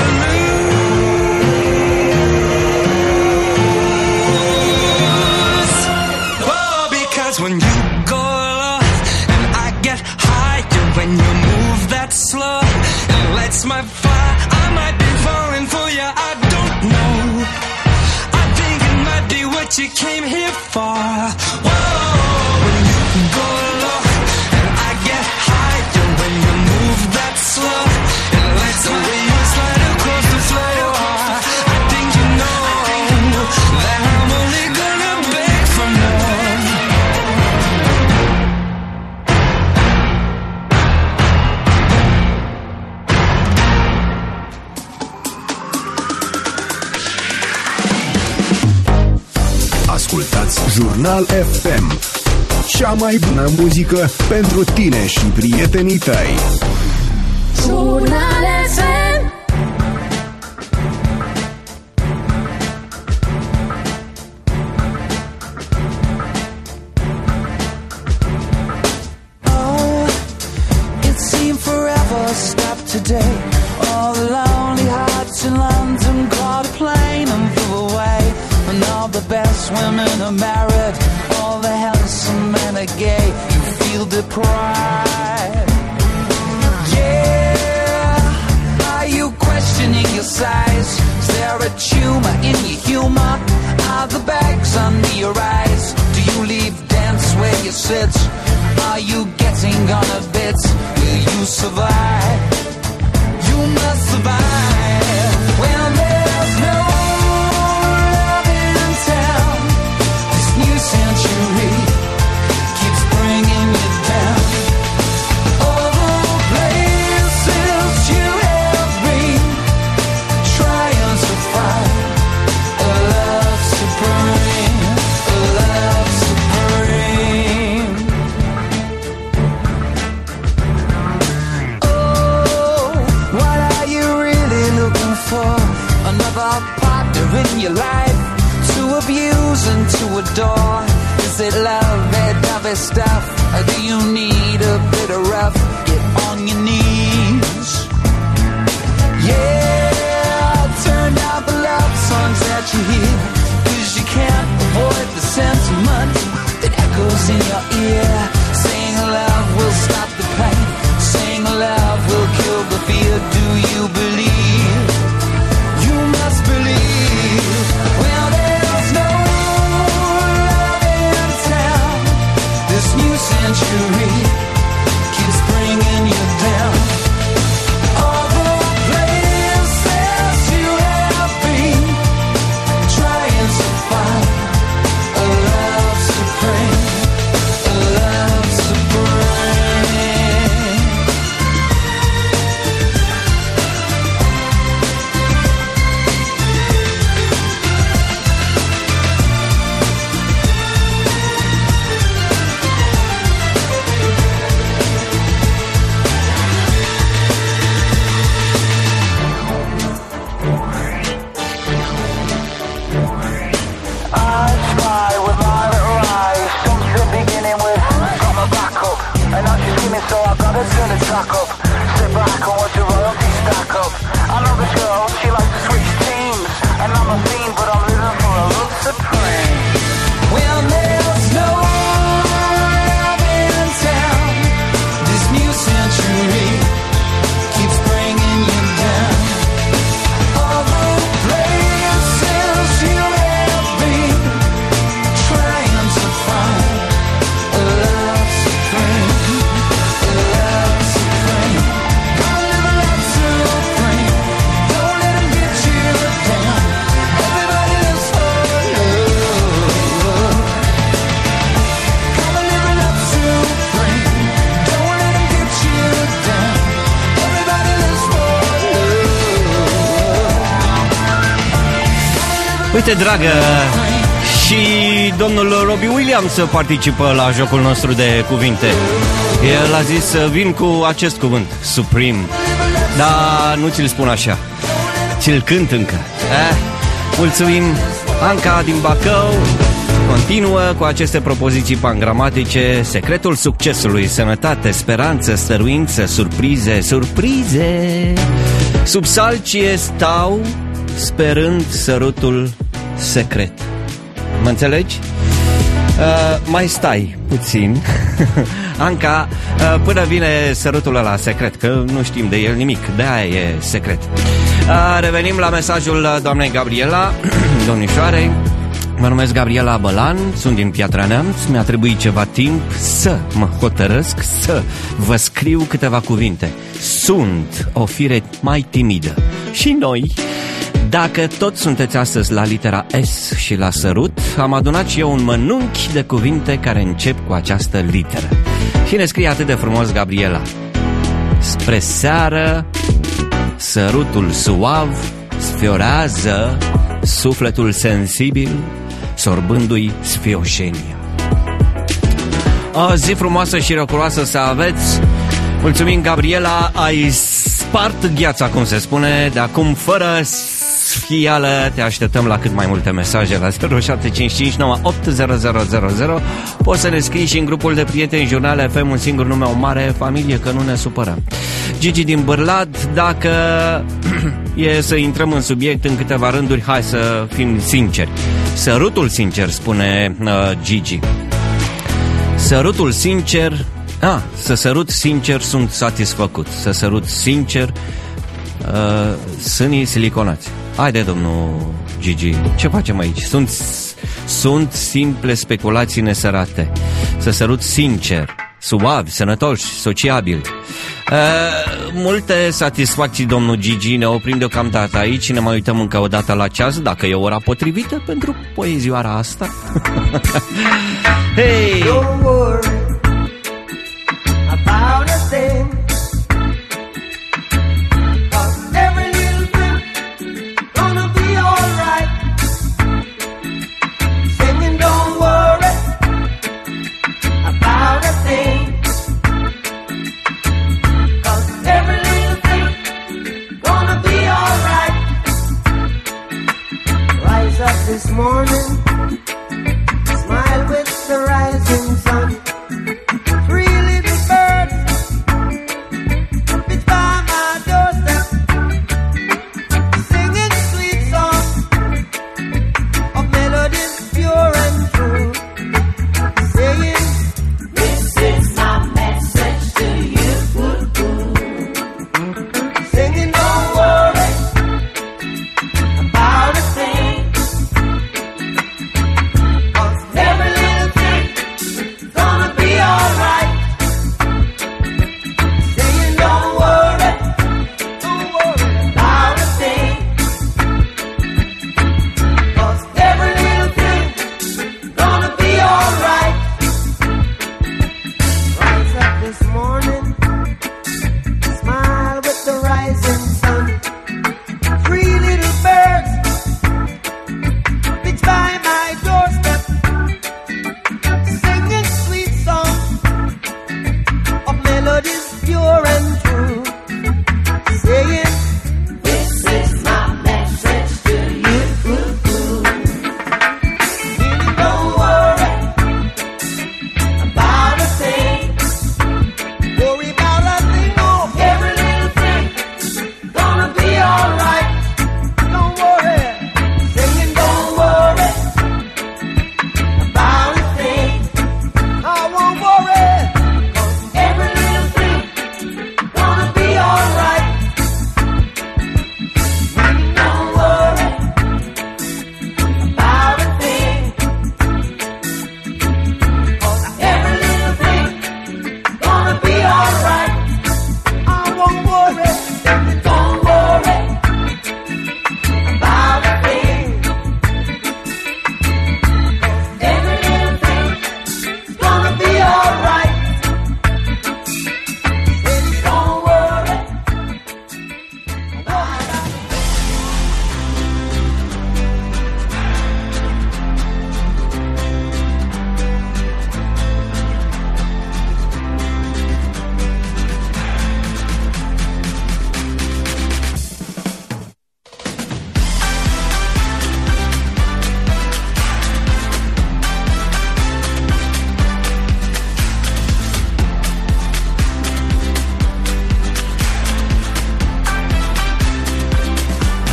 lose. Oh, because when you go low and I get higher, when you move that slow, it lights my fire. I might be falling for you, I don't know. I think it might be what you came here for. Whoa, when you go low and I get higher, when you move that slow, it lights the way you slide across the floor. I think you know that I'm only gonna beg for more. Ascultați Jurnal F M, cea mai bună muzică pentru tine și prietenii tăi. Jurnal F M. Oh, it seemed forever stopped today. All the lonely hearts in London caught a plane and flew away. And all the best women are married, all the handsome men are gay. You feel deprived. Yeah, are you questioning your size? Is there a tumor in your humor? Are the bags under your eyes? Do you leave dance where you sit? Are you getting on a bit? Will you survive? You must survive when there's no century keeps bringing you down. All the places you have been, trying to find a love supreme, a love supreme. Oh, what are you really looking for? Another partner in your life to abuse and to adore? Is it love, that dovey stuff? Or do you need a bit of rough? Get on your knees. Yeah, turn down the love songs that you hear, 'cause you can't avoid the sentiment that echoes in your ear. Saying love will stop the pain, saying love will kill the fear. Do you believe? You must believe. Well, there's no love in town. This new century keeps bringing you down. All the places you have been, trying to find a love supreme, a love supreme. Supreme, a love supreme. foarte dragă. Și domnul Robbie Williams participă la jocul nostru de cuvinte. El a zis, vin cu acest cuvânt, Supreme. Dar nu ți-l spun așa, ți-l cânt încă. eh? Mulțumim. Anca din Bacău continuă cu aceste propoziții pangramatice. Secretul succesului: sănătate, speranță, stăruință, surprize. Surprize. Sub salcie stau, sperând sărutul secret. Mă înțelegi? Uh, mai stai puțin Anca, uh, până vine sărutul ăla secret, că nu știm de el nimic, de-aia e secret. uh, Revenim la mesajul doamnei Gabriela. Domnișoare, mă numesc Gabriela Bălan, sunt din Piatra Neamț. Mi-a trebuit ceva timp să mă hotărăsc să vă scriu câteva cuvinte. Sunt o fire mai timidă. Și noi, dacă tot sunteți astăzi la litera S și la sărut, am adunat și eu un mănunchi de cuvinte care încep cu această literă. Și ne scrie atât de frumos Gabriela: spre seară, sărutul suav sfiorează sufletul sensibil, sorbându-i sfioșenia. O zi frumoasă și răcuroasă să aveți. Mulțumim, Gabriela, ai spart gheața, cum se spune. De acum, fără sfială, te așteptăm la cât mai multe mesaje la zero șapte cinci cinci nouă opt zero zero zero zero. Poți să ne scrii și în grupul de prieteni Jurnal F M, un singur nume, o mare familie, că nu ne supărăm. Gigi din Bârlad, dacă e să intrăm în subiect în câteva rânduri, hai să fim sinceri. Sărutul sincer, spune uh, Gigi. Sărutul sincer. Ah, să sărut sincer, sunt satisfăcut. Să sărut sincer, uh, sânii siliconați. Haide, domnul Gigi, ce facem aici? Sunt, sunt simple speculații nesărate. Să sărut sincer, suavi, sănătoși, sociabili. Uh, multe satisfacții, domnul Gigi. Ne oprim deocamdată aici. Ne mai uităm încă o dată la ceas, dacă e ora potrivită pentru poezioara asta. Hei! Don't worry about a thing, 'cause every little thing gonna be alright. Singing, don't worry about a thing, 'cause every little thing gonna be alright. Rise up this morning, smile with the rising sun. Three little birds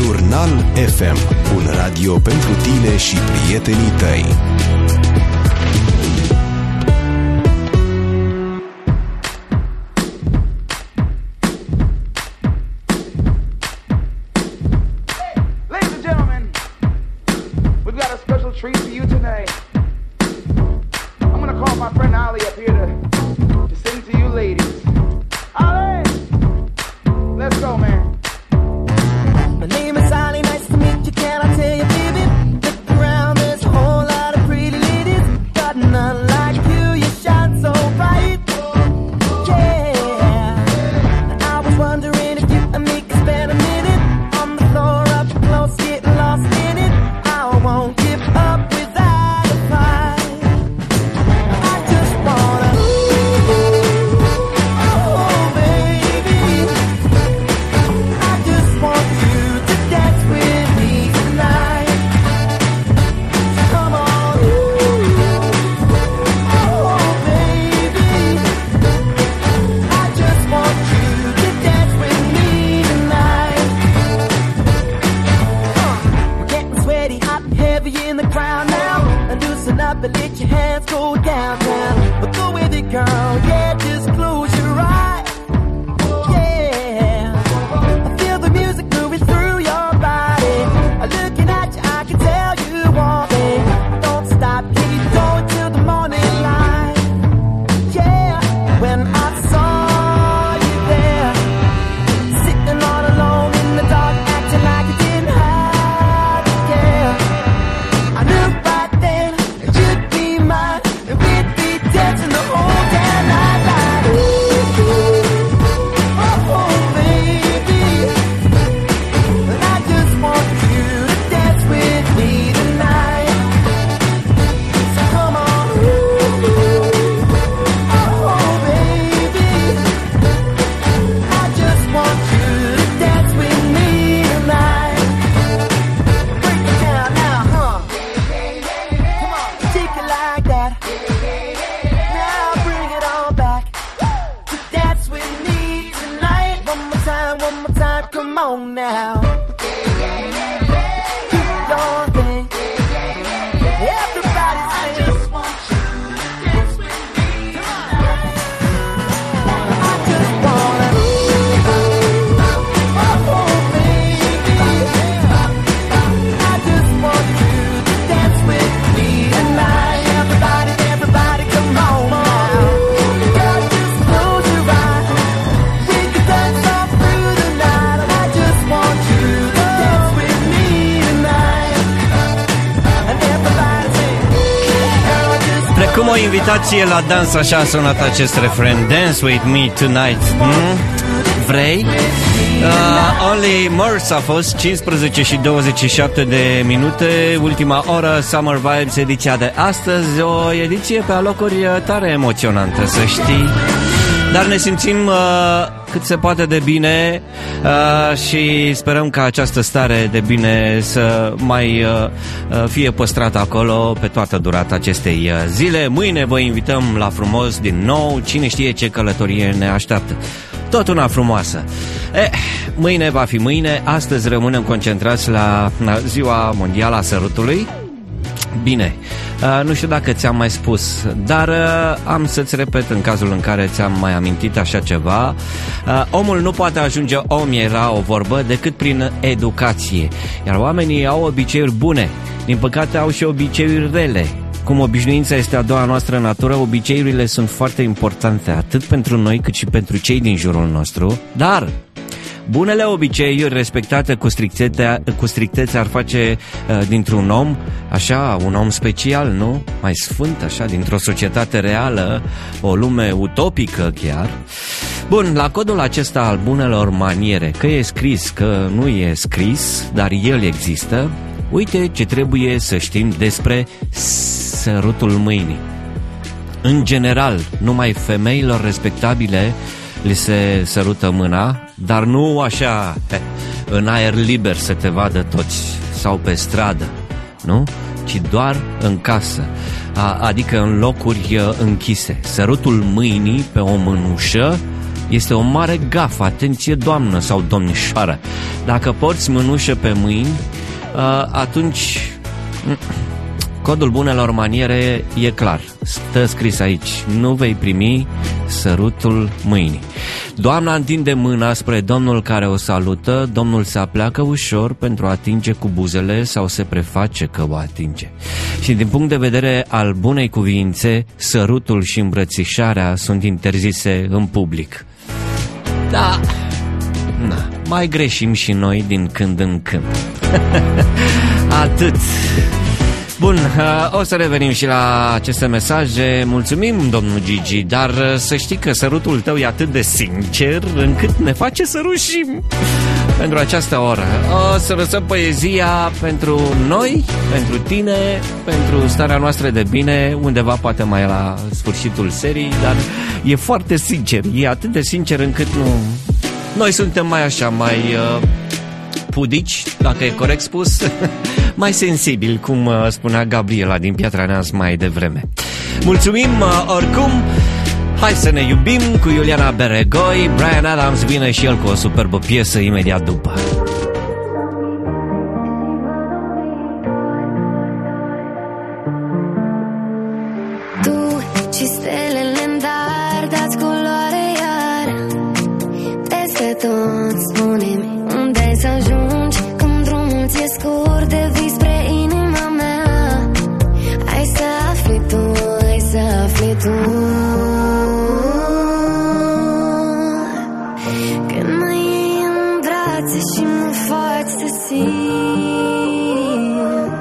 Jurnal F M, un radio pentru tine și prietenii tăi. Ladies and gentlemen, we've got a special treat for you tonight. I'm gonna call my friend Ali up here to, to sing to you ladies. Ali, let's go, man. My name is Ali, nice to meet you, can I tell you, baby? Look around, there's a whole lot of pretty ladies, but none like you, you shine so bright. Yeah, I was wondering if you and me could spend a minute on the floor up close, getting lost in it. I won't give up without a fight. I just wanna, oh baby, I just want you to dance with me tonight. Come on, oh baby, I just want you to dance with me tonight. Uh, we're getting sweaty, hot and heavy in the crowd now. And loosen up and let your hands go downtown. But go with it, girl, yeah, just close your eyes. Yeah, I feel the music moving through your body. Looking at you, I can tell you want me. Don't stop, keep going till the morning light. Yeah, when I saw you there, sitting all alone in the dark, acting like you didn't have to care. I knew right then that you'd be mine, and we'd be dancing the whole damn night like, oh baby, and I just want you to dance with me tonight. So come on, oh baby, I just want you to dance with me tonight. Break it down now, huh? Come on, take it like that. Now bring it on back to dance with me tonight. One more time, one more time, come on now. Do your thing. Everybody sing. I just want you to dance with me tonight. I just wanna, oh baby, I just want you to dance with me tonight. Everybody, everybody, come on now. Girl, just close your eyes. We can dance all through the night. And I just want you to dance with me tonight. And everybody sing. Girl, just Precum o invitație la dans, așa a sunat acest refren. Dance with me tonight. Hmm? Vrei? Uh, Only Murs a fost cincisprezece și douăzeci și șapte de minute. Ultima oră, Summer Vibes, ediția de astăzi. O ediție pe alocuri tare emoționantă, să știi. Dar ne simțim uh, cât se poate de bine uh, și sperăm ca această stare de bine să mai uh, uh, fie păstrată acolo pe toată durata acestei uh, zile. Mâine vă invităm la frumos din nou. Cine știe ce călătorie ne așteaptă. Tot una frumoasă. Eh, mâine va fi mâine. Astăzi rămânem concentrați la, la Ziua Mondială a Sărutului. Bine, uh, nu știu dacă ți-am mai spus, dar uh, am să-ți repet în cazul în care ți-am mai amintit așa ceva. Uh, omul nu poate ajunge om, era o vorbă, decât prin educație. Iar oamenii au obiceiuri bune, din păcate au și obiceiuri rele. Cum obișnuința este a doua noastră natură, obiceiurile sunt foarte importante, atât pentru noi cât și pentru cei din jurul nostru. Dar bunele obiceiuri respectate cu strictețe, cu strictețe ar face uh, dintr-un om, așa, un om special, nu? Mai sfânt, așa, dintr-o societate reală, o lume utopică chiar. Bun, la codul acesta al bunelor maniere, că e scris, că nu e scris, dar el există, uite ce trebuie să știm despre sărutul mâinii. În general, numai femeilor respectabile li se sărută mâna, dar nu așa, he, în aer liber să te vadă toți sau pe stradă, nu? Ci doar în casă, a, adică în locuri închise. Sărutul mâinii pe o mânușă Este o mare gafă, atenție doamnă sau domnișoară. Dacă porți mânușă pe mâini, atunci codul bunelor maniere e clar. Stă scris aici, nu vei primi sărutul mâinii. Doamna întinde mâna spre domnul care o salută, domnul se apleacă ușor pentru a atinge cu buzele sau se preface că o atinge. Și din punct de vedere al bunei cuviințe, sărutul și îmbrățișarea sunt interzise în public. Da, na, mai greșim și noi din când în când. Atât. Bun, o să revenim și la aceste mesaje. Mulțumim, domnul Gigi, dar să știi că sărutul tău e atât de sincer încât ne face să rușim pentru această oră. O să lăsăm poezia pentru noi, pentru tine, pentru starea noastră de bine, undeva poate mai la sfârșitul serii, dar e foarte sincer, e atât de sincer încât nu... Noi suntem mai așa, mai... Uh... pudici, dacă e corect spus, mai sensibil, cum spunea Gabriela din Piatra Neamț mai devreme. Mulțumim oricum, hai să ne iubim cu Iuliana Beregoi. Bryan Adams vine și el cu o superbă piesă imediat după. Tu și stelele-n dar dați culoare iar peste tot, spune-mi unde să ajungi când drumul ți-e scurt de vii spre inima mea. Hai să afli tu, hai să afli tu când mă iei în brațe și mă faci să simt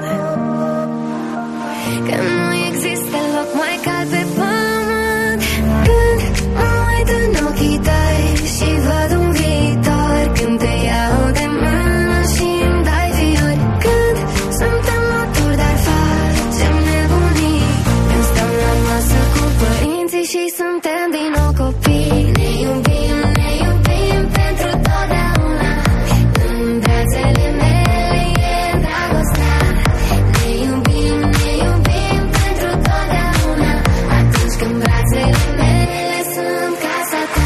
că nu există loc mai cald pe pământ. Când mă uit în ochii tăi și văd un viitor, când te iau de mână și îmi dai fiori, când suntem maturi dar facem nebunii, când stăm la masă cu părinții și suntem din nou copii. Ne iubim, ne iubim pentru totdeauna, în brațele mele e dragostea. Ne iubim, ne iubim pentru totdeauna, atunci când brațele mele sunt casa ta.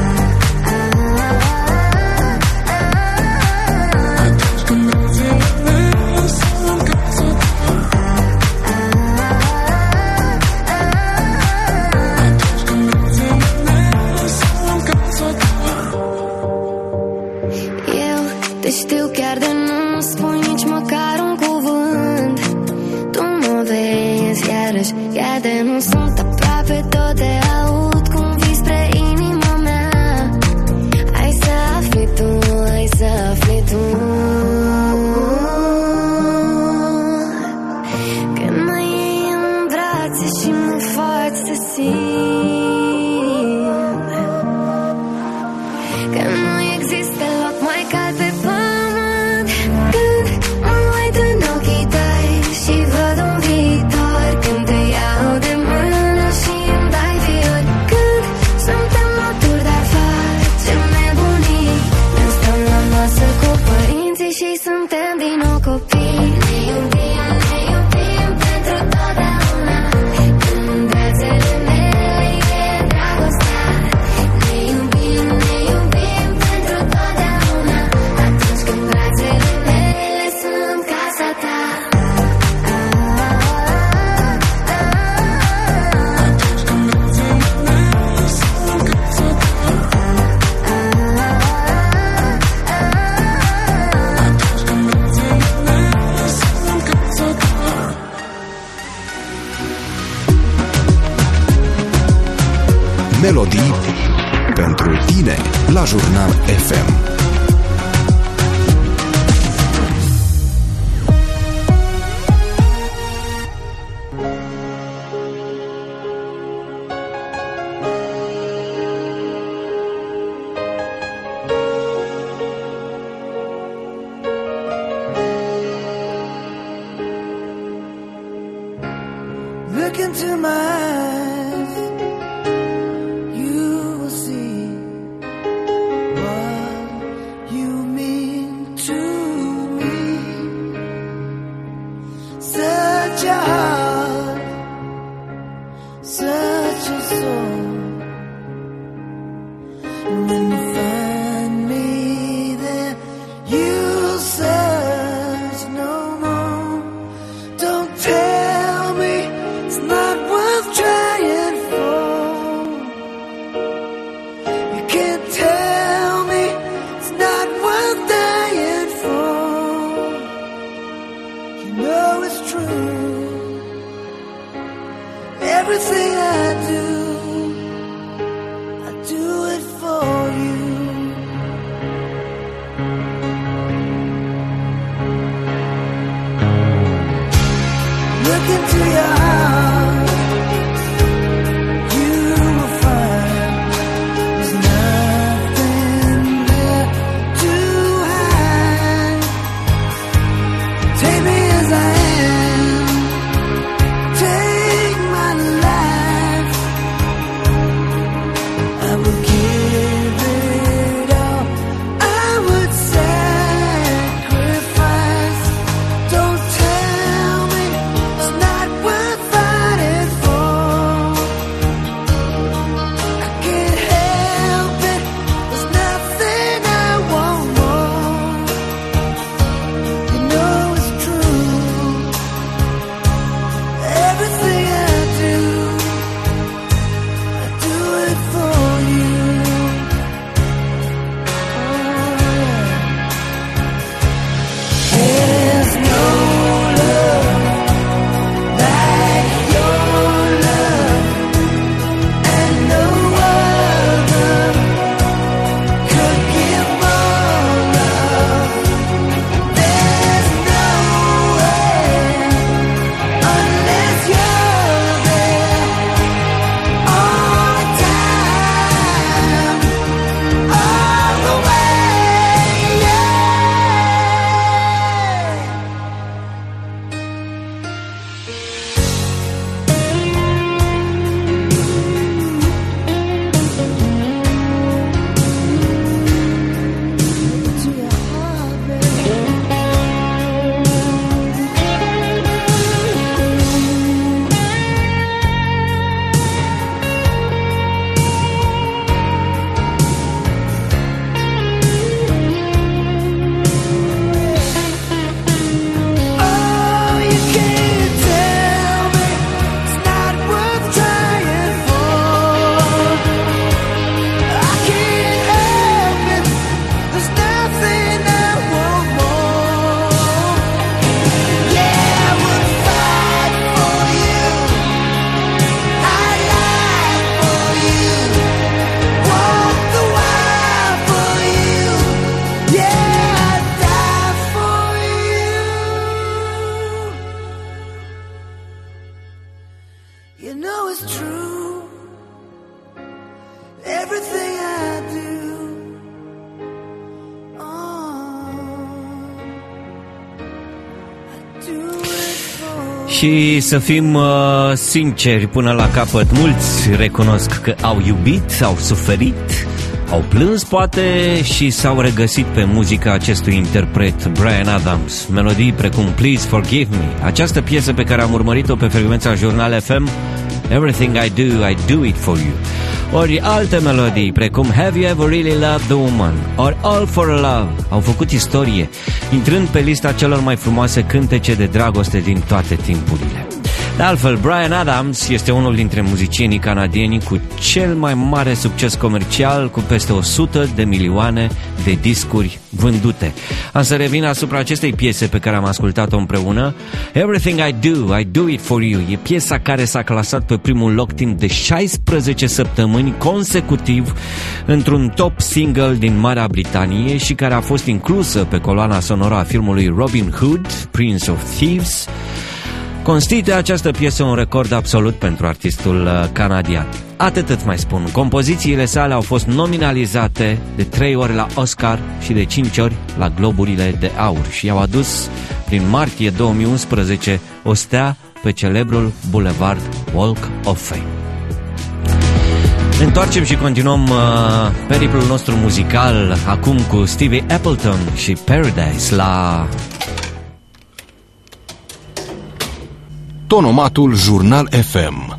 Eu te știu chiar de nu spui nici măcar un cuvânt. Tu mă vezi iarăși, chiar de nu sunt aproape, tot te aud cum vii spre inima mea. Hai să afli tu, hai să afli tu când mă iei în brațe și mă faci să simt că nu există loc mai cald pe pământ. Când mă uit în ochii tăi și văd un viitor, când te iau de mână și îmi dai fiori, când suntem maturi dar facem nebunii, când stăm la masă cu părinții și suntem din nou copii. Ne iubim, ne iubim pentru totdeauna, în brațele mele e dragostea. Ne iubim, ne iubim pentru totdeauna, atunci când brațele mele sunt casa ta. Melodii pentru tine la Jurnal F M. Look into my eyes, you will see what you mean to me. Such a heart, such a soul. true. Everything I do, I do it for you. Look into your heart, you will find there's nothing there to hide. Take me as I am, take my life. I will give it all, I would sacrifice. Don't tell me it's not worth fighting for. I can't help it, there's nothing I want more. You know it's true. Everything I do, I do it for you. There's no love like your love, and no other could give more love. There's no way unless you're there all the time, all the way. Yeah. To your heart, baby. Oh, you can't tell me it's not worth trying for. I can't help it, there's nothing I want more. Yeah, I would fight for you, I'd lie for you, walk the wire for you. Yeah, I'd die for you. You know it's true. Everything I do, oh, I do it for. Și să fim uh, sinceri până la capăt, mulți recunosc că au iubit, au suferit, au plâns poate și s-au regăsit pe muzica acestui interpret, Bryan Adams. Melodii precum Please Forgive Me, această piesă pe care am urmărit-o pe frecvența Jurnal F M, Everything I Do, I Do It For You. Ori alte melodii precum Have You Ever Really Loved a Woman or All For Love au făcut istorie, intrând pe lista celor mai frumoase cântece de dragoste din toate timpurile. De altfel, Bryan Adams este unul dintre muzicienii canadieni cu cel mai mare succes comercial, cu peste o sută de milioane de discuri vândute. Am să revin asupra acestei piese pe care am ascultat-o împreună. Everything I Do, I Do It For You, e piesa care s-a clasat pe primul loc timp de șaisprezece săptămâni consecutiv într-un top single din Marea Britanie și care a fost inclusă pe coloana sonoră a filmului Robin Hood, Prince of Thieves. Constituie această piesă un record absolut pentru artistul canadian. Atât mai spun, compozițiile sale au fost nominalizate de trei ori la Oscar și de cinci ori la Globurile de Aur și i-au adus prin martie două mii unsprezece o stea pe celebrul Boulevard Walk of Fame. Ne întoarcem și continuăm uh, periplul nostru muzical acum cu Stevie Appleton și Paradise la Tonomatul Jurnal F M.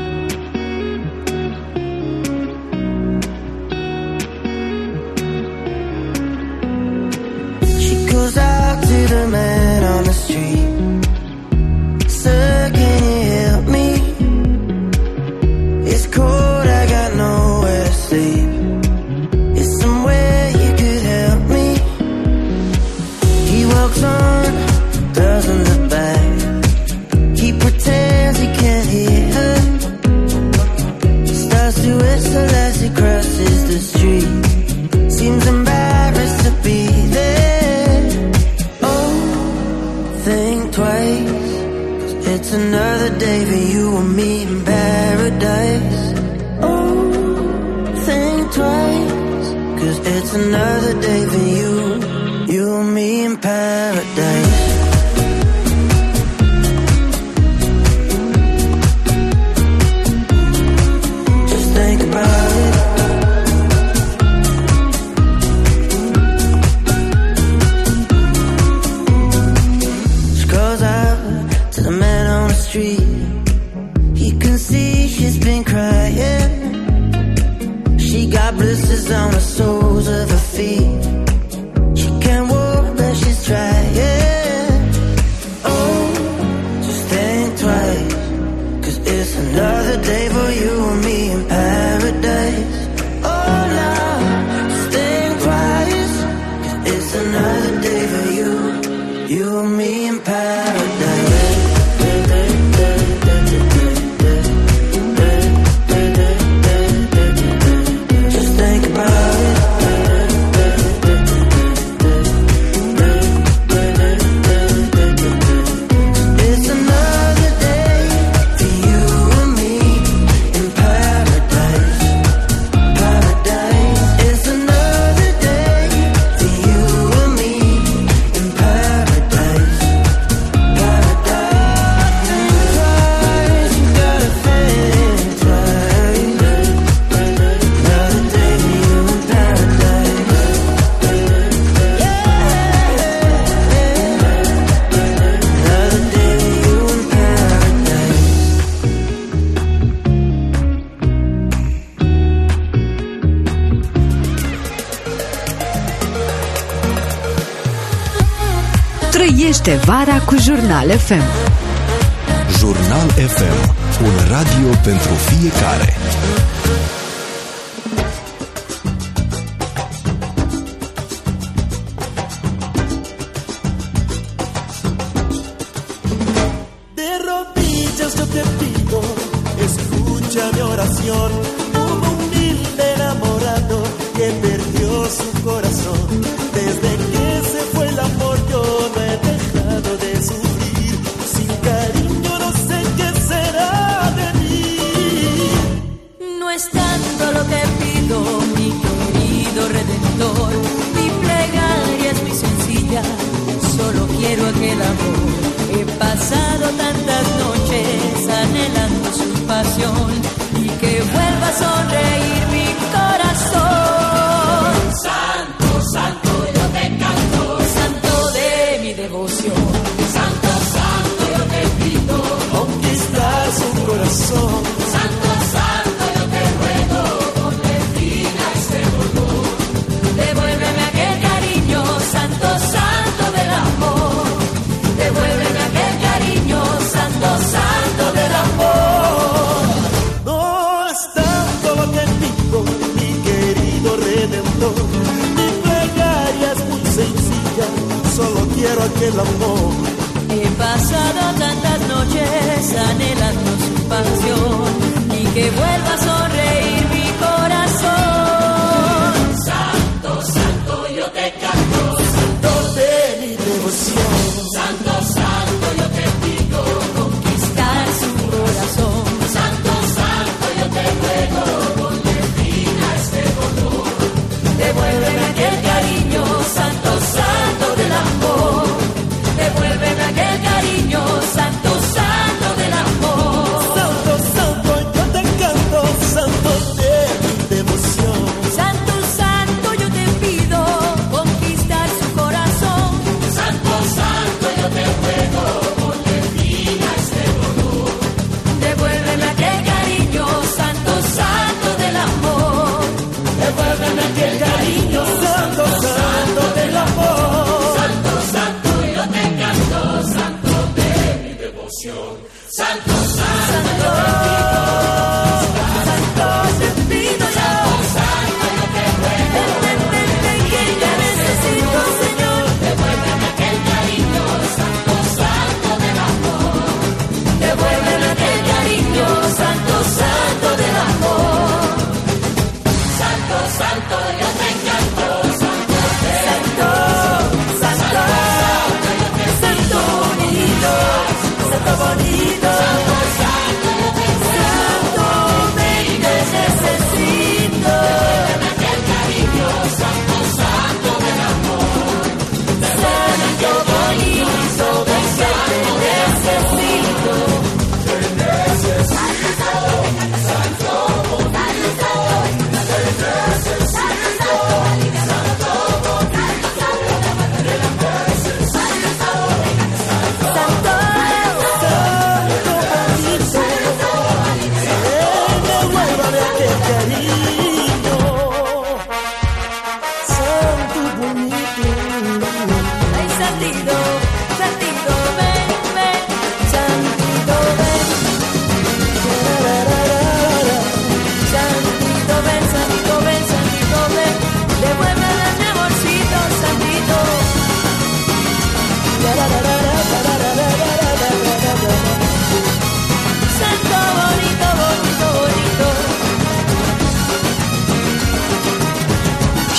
She goes out to the man on the street. Sir, can you help me? It's cold, I got nowhere to sleep. Is somewhere you could help me? He walks on, doesn't look back. think twice, 'cause it's another day for you and me in paradise. Oh, think twice, 'cause it's another day for you, you and me in paradise. Just think about it. He can see she's been crying. She got blisters on the soles of her feet. She can't walk but she's trying. Oh, just think twice, 'cause it's another day for you and me in paradise. Oh no, just think twice, 'cause it's another day for you, you and me in paradise. Trăiește vara cu Jurnal F M. Jurnal F M, un radio pentru fiecare. De rodillas yo te pido, escucha mi oración, un humilde enamorado que perdió su corazón. Desde que se fue el amor yo no he dejado de sufrir, sin cariño no sé qué será de mí. No es tanto lo que pido, mi querido Redentor, mi plegaria es muy sencilla, solo quiero aquel amor. He pasado tantas noches anhelando su pasión y que vuelva a sonreír mi corazón. Santo, santo, yo te canto, santo de mi devoción. Santo, santo, yo te pido conquistar su corazón. Santo, santo, yo te ruego, ponle fin a este dolor. Devuélveme aquel cariño, santo, santo del amor. Devuélveme aquel cariño, santo, santo del amor. No es tanto lo que pido, mi querido Redentor. Mi plegaria es muy sencilla, solo quiero aquel amor. He pasado tantas noches anhelando su pasión y que vuelva a sonreír mi corazón. Santo, santo, yo te canto, santo de mi devoción. Santo, santo, yo te pido conquistar su corazón. Santo, santo, yo te ruego, ponle fin a este dolor. Devuélveme aquel cariño, santo, santo del amor. Devuélveme aquel cariño, santo, santo del amor. Santo, santo, yo te canto, santo de mi devoción. Santo, santo, yo te pido conquistar su corazón. Santo, santo, yo te ruego, ponle fin a este dolor. Devuélveme aquel cariño, santo, santo del amor. Devuélveme aquel cariño, santo, santo del amor. Santo, santo, yo te canto, santo de mi devoción. Santo, santo, santo, te pido ya. Santo, yo te ruego, que ya necesito, Señor. Devuélveme aquel cariño, santo, santo del amor. Devuélveme aquel cariño, santo, santo del amor. Santo, santo, yo te canto, santo, santo, santo, santo, yo te pido.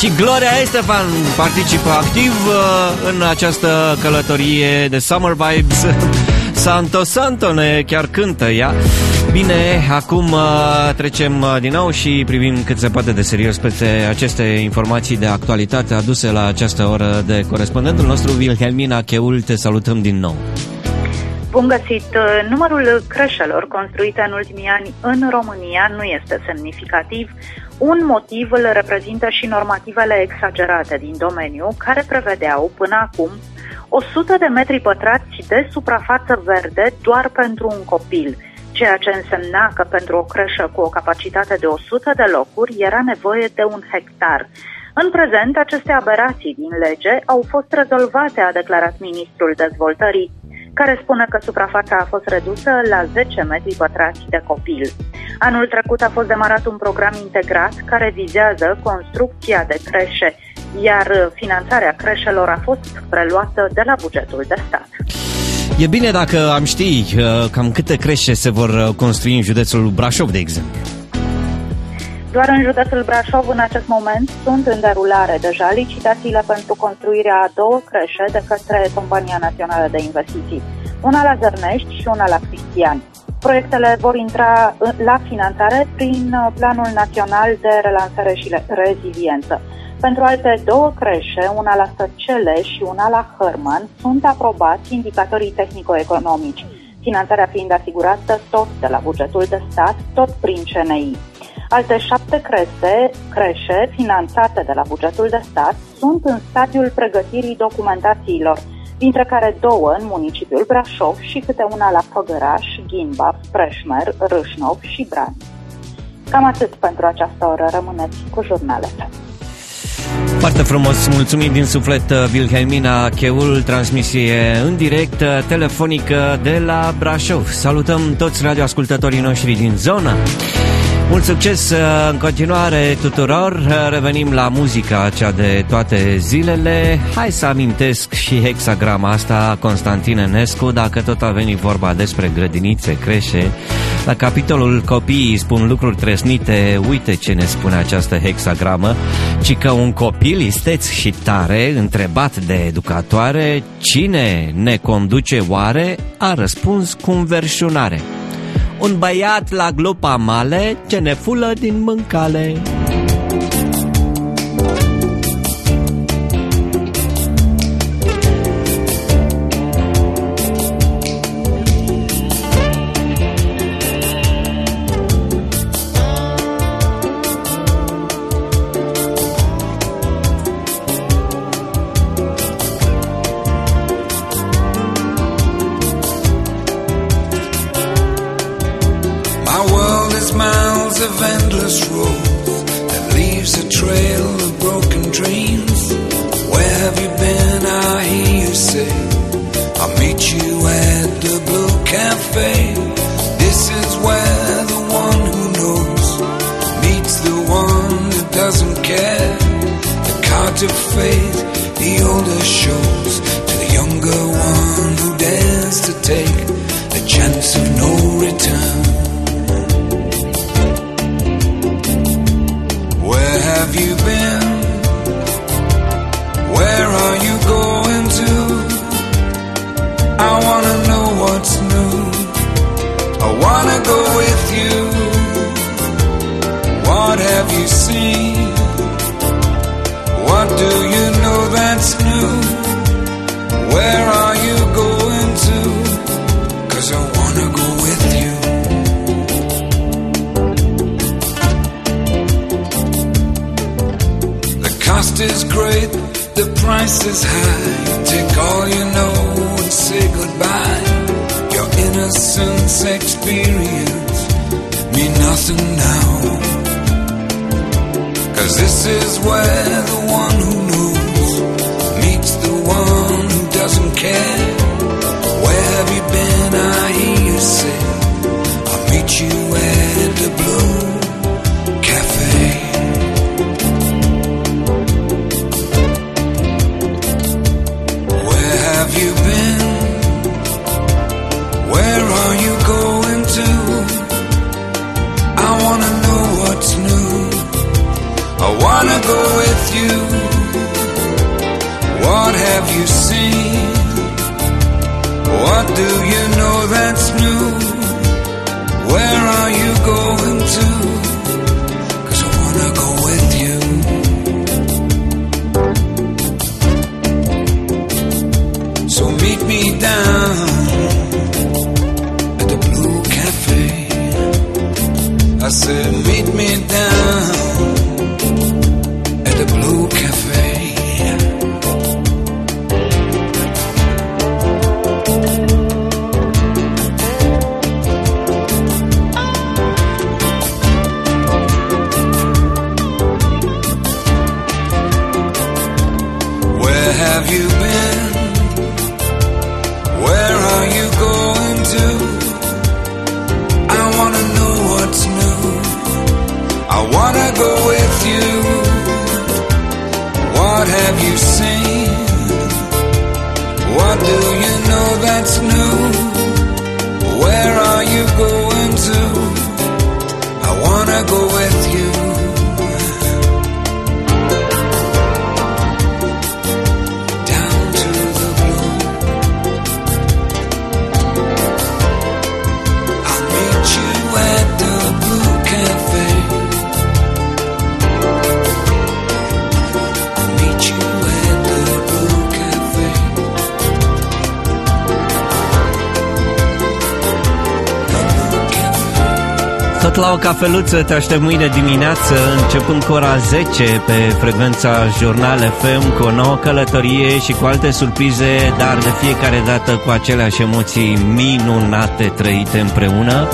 Și Gloria Estefan participă activ uh, în această călătorie de Summer Vibes. Santo Santo ne chiar cântă ea. Bine, acum uh, trecem uh, din nou și privim cât se poate de serios peste aceste informații de actualitate aduse la această oră de corespondentul nostru, Wilhelmina Cheul. Te salutăm din nou. Bun găsit! Numărul creșelor construite în ultimii ani în România nu este semnificativ. Un motiv îl reprezintă și normativele exagerate din domeniu, care prevedeau până acum o sută de metri pătrați de suprafață verde doar pentru un copil, ceea ce însemna că pentru o creșă cu o capacitate de o sută de locuri era nevoie de un hectar. În prezent, aceste aberații din lege au fost rezolvate, a declarat ministrul dezvoltării, care spune că suprafața a fost redusă la zece metri pătrați de copil. Anul trecut a fost demarat un program integrat care vizează construcția de creșe, iar finanțarea creșelor a fost preluată de la bugetul de stat. E bine dacă am ști cam câte creșe se vor construi în județul Brașov, de exemplu. Doar în județul Brașov, în acest moment, sunt în derulare deja licitațiile pentru construirea a două creșe de către Compania Națională de Investiții, una la Zărnești și una la Cristiani. Proiectele vor intra la finanțare prin Planul Național de Relansare și Reziliență. Pentru alte două creșe, una la Săcele și una la Hărman, sunt aprobați indicatorii tehnico-economici, finanțarea fiind asigurată tot de la bugetul de stat, tot prin C N I. Alte șapte creșe, creșe finanțate de la bugetul de stat sunt în stadiul pregătirii documentațiilor, dintre care două în municipiul Brașov și câte una la Făgăraș, Ghimbaf, Preșmer, Râșnov și Bran. Cam atât pentru această oră. Rămâneți cu jurnalele. Foarte frumos, mulțumim din suflet, Wilhelmina Cheul, transmisie în direct telefonică de la Brașov. Salutăm toți radioascultătorii noștri din zonă. Mult succes în continuare tuturor. Revenim la muzica cea de toate zilele. Hai să amintesc și hexagrama asta, Constantin Enescu, dacă tot a venit vorba despre grădinițe, creșe. La capitolul copiii spun lucruri tresnite, uite ce ne spune această hexagramă, ci că un copil isteț și tare, întrebat de educatoare, cine ne conduce oare, a răspuns cu înverșunare. Un băiat la glopa male ce ne fulă din mâncale. I wanna go with you. What do you know that's new? Where are you going to? 'Cause I wanna go with you. So meet me down at the Blue Cafe. I said meet me down at the Blue Cafe. Have you been? Where are you going to? I wanna know what's new. I wanna go with you. What have you seen? What do you know that's new? Where are you going to? I wanna go with you. Tot la o cafeluță te aștept mâine dimineață, începând cu ora zece pe frecvența Jurnal F M, cu o nouă călătorie și cu alte surprize, dar de fiecare dată cu aceleași emoții minunate trăite împreună.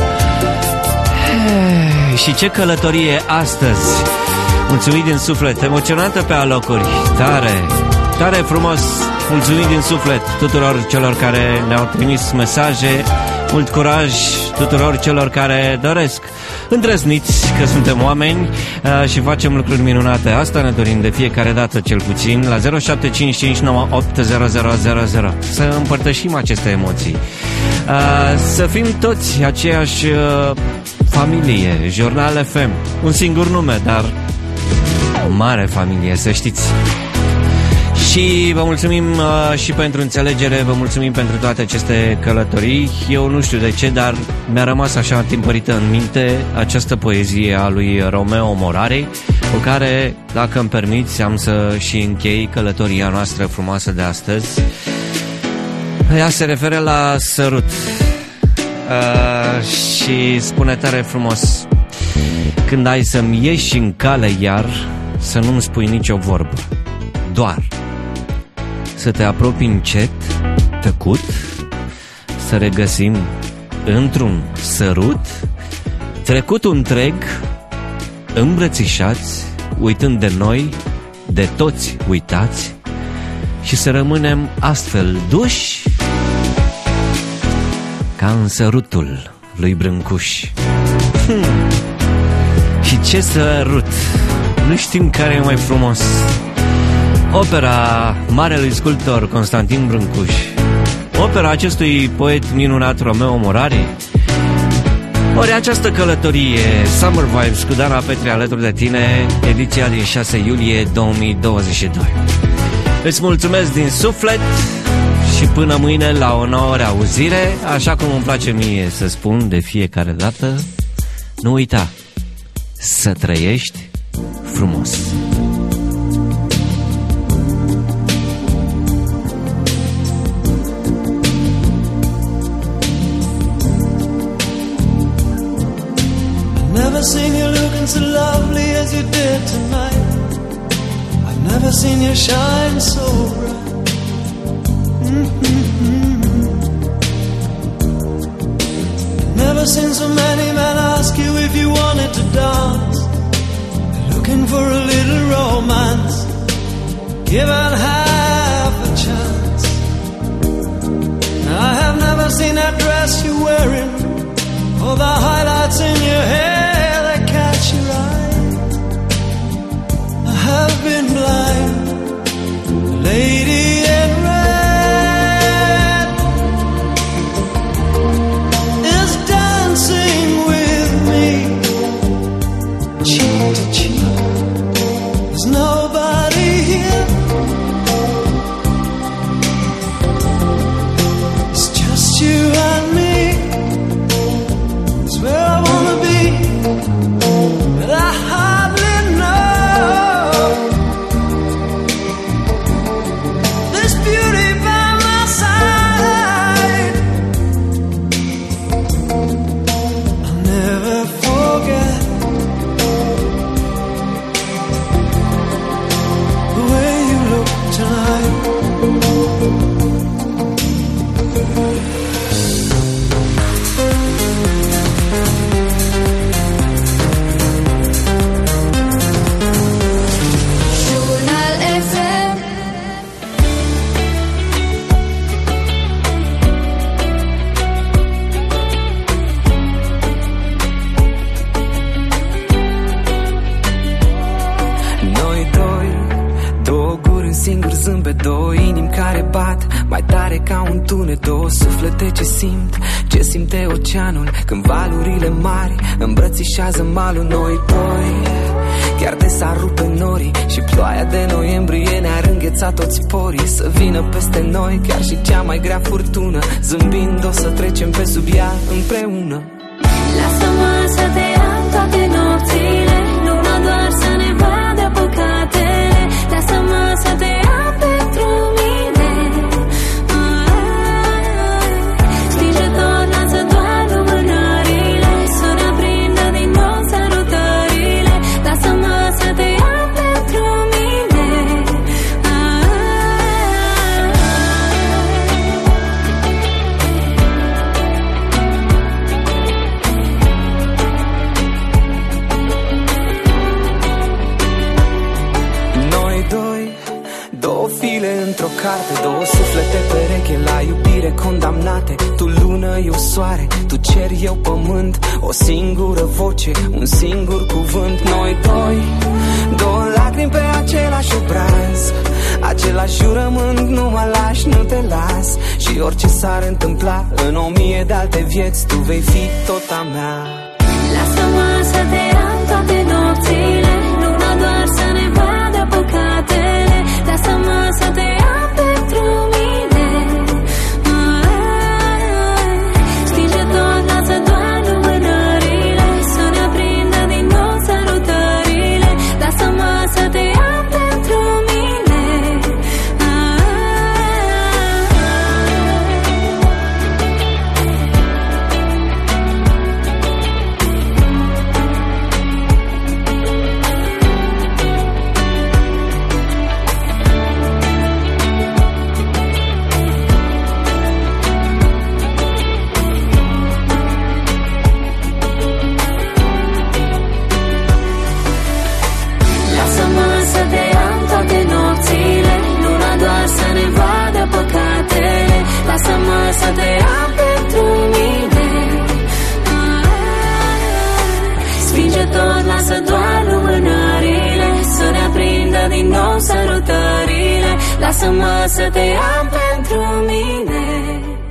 Și ce călătorie astăzi! Mulțumim din suflet, emoționantă pe alocuri, tare, tare frumos, mulțumim din suflet tuturor celor care ne-au trimis mesaje, mult curaj tuturor celor care doresc. Îndrăzniți că suntem oameni uh, și facem lucruri minunate. Asta ne dorim de fiecare dată cel puțin la zero șapte cinci cinci nouă opt zero zero zero zero. Să împărtășim aceste emoții. Uh, să fim toți aceeași uh, familie, Jurnal F M. Un singur nume, dar o mare familie, să știți. Și vă mulțumim uh, și pentru înțelegere, vă mulțumim pentru toate aceste călătorii. Eu nu știu de ce, dar mi-a rămas așa timpărită în minte această poezie a lui Romeo Morari, cu care, dacă îmi permiți, am să și închei călătoria noastră frumoasă de astăzi. Ea se referă la sărut uh, și spune tare frumos: când ai să-mi ieși în cale iar, să nu-mi spui nicio vorbă, doar să te apropii încet, tăcut, să regăsim într-un sărut trecutul întreg, îmbrățișați, uitând de noi, de toți uitați, și să rămânem astfel duși ca în sărutul lui Brâncuș. Hmm. Și ce sărut! Nu știm care e mai frumos. Opera marelui sculptor Constantin Brâncuș, opera acestui poet minunat Romeo Morari, ori această călătorie Summer Vibes cu Dana Petri alături de tine, ediția din șase iulie două mii douăzeci și doi. Îți mulțumesc din suflet și până mâine la o nouă reauzire, așa cum îmi place mie să spun de fiecare dată, nu uita să trăiești frumos. Never seen you looking so lovely as you did tonight. I've never seen you shine so bright. Mm-hmm. Never seen so many men ask you if you wanted to dance. Looking for a little romance, given half a chance. I have never seen that dress you're wearing, or the highlights in your hair that catch your eye. I have been blind, lady in red is dancing with me, cheek to cheek. There's nobody here, it's just you tare ca un tunet, două suflete ce simt, ce simte oceanul când valurile mari îmbrățișează malul. Noi doi, chiar de s-ar rupe norii și ploaia de noiembrie ne-ar îngheța toți porii. Să vină peste noi chiar și cea mai grea furtună, zâmbind o să trecem pe sub ea împreună. Lasă-mă să te am toate nopțile, luna doar să ne vadă păcatele. Lasă-mă să te am pentru mine. Stinge tot, lasă doar lumânările să ne aprindă din nou sărutările. Lasă-mă să te am pentru mine. Noi doi, două file într-o carte, două suflete pereche la iubire condamnate. Tu lună, eu soare, tu cer, eu pământ, o singură voce, un singur cuvânt. Noi doi, două lacrimi pe același obraz, același jurământ, nu mă lași, nu te las. Și orice s-ar întâmpla în o mie de alte vieți, tu vei fi tot a mea. Lasă-mă să te am toate nopțile, luna doar să ne vadă păcatele. Lasă-mă să te am pentru mine. Stinge tot, lasă doar lumânările să ne aprindă din nou sărutările. Lasă-mă să te am pentru mine. Lasă-mă să te am toate nopțile, luna doar să ne vadă păcatele. Lasă-mă să te am pentru mine. Sfinge tot, lasă doar lumânările să ne aprindă din nou sărutările. Lasă-mă să te am pentru mine.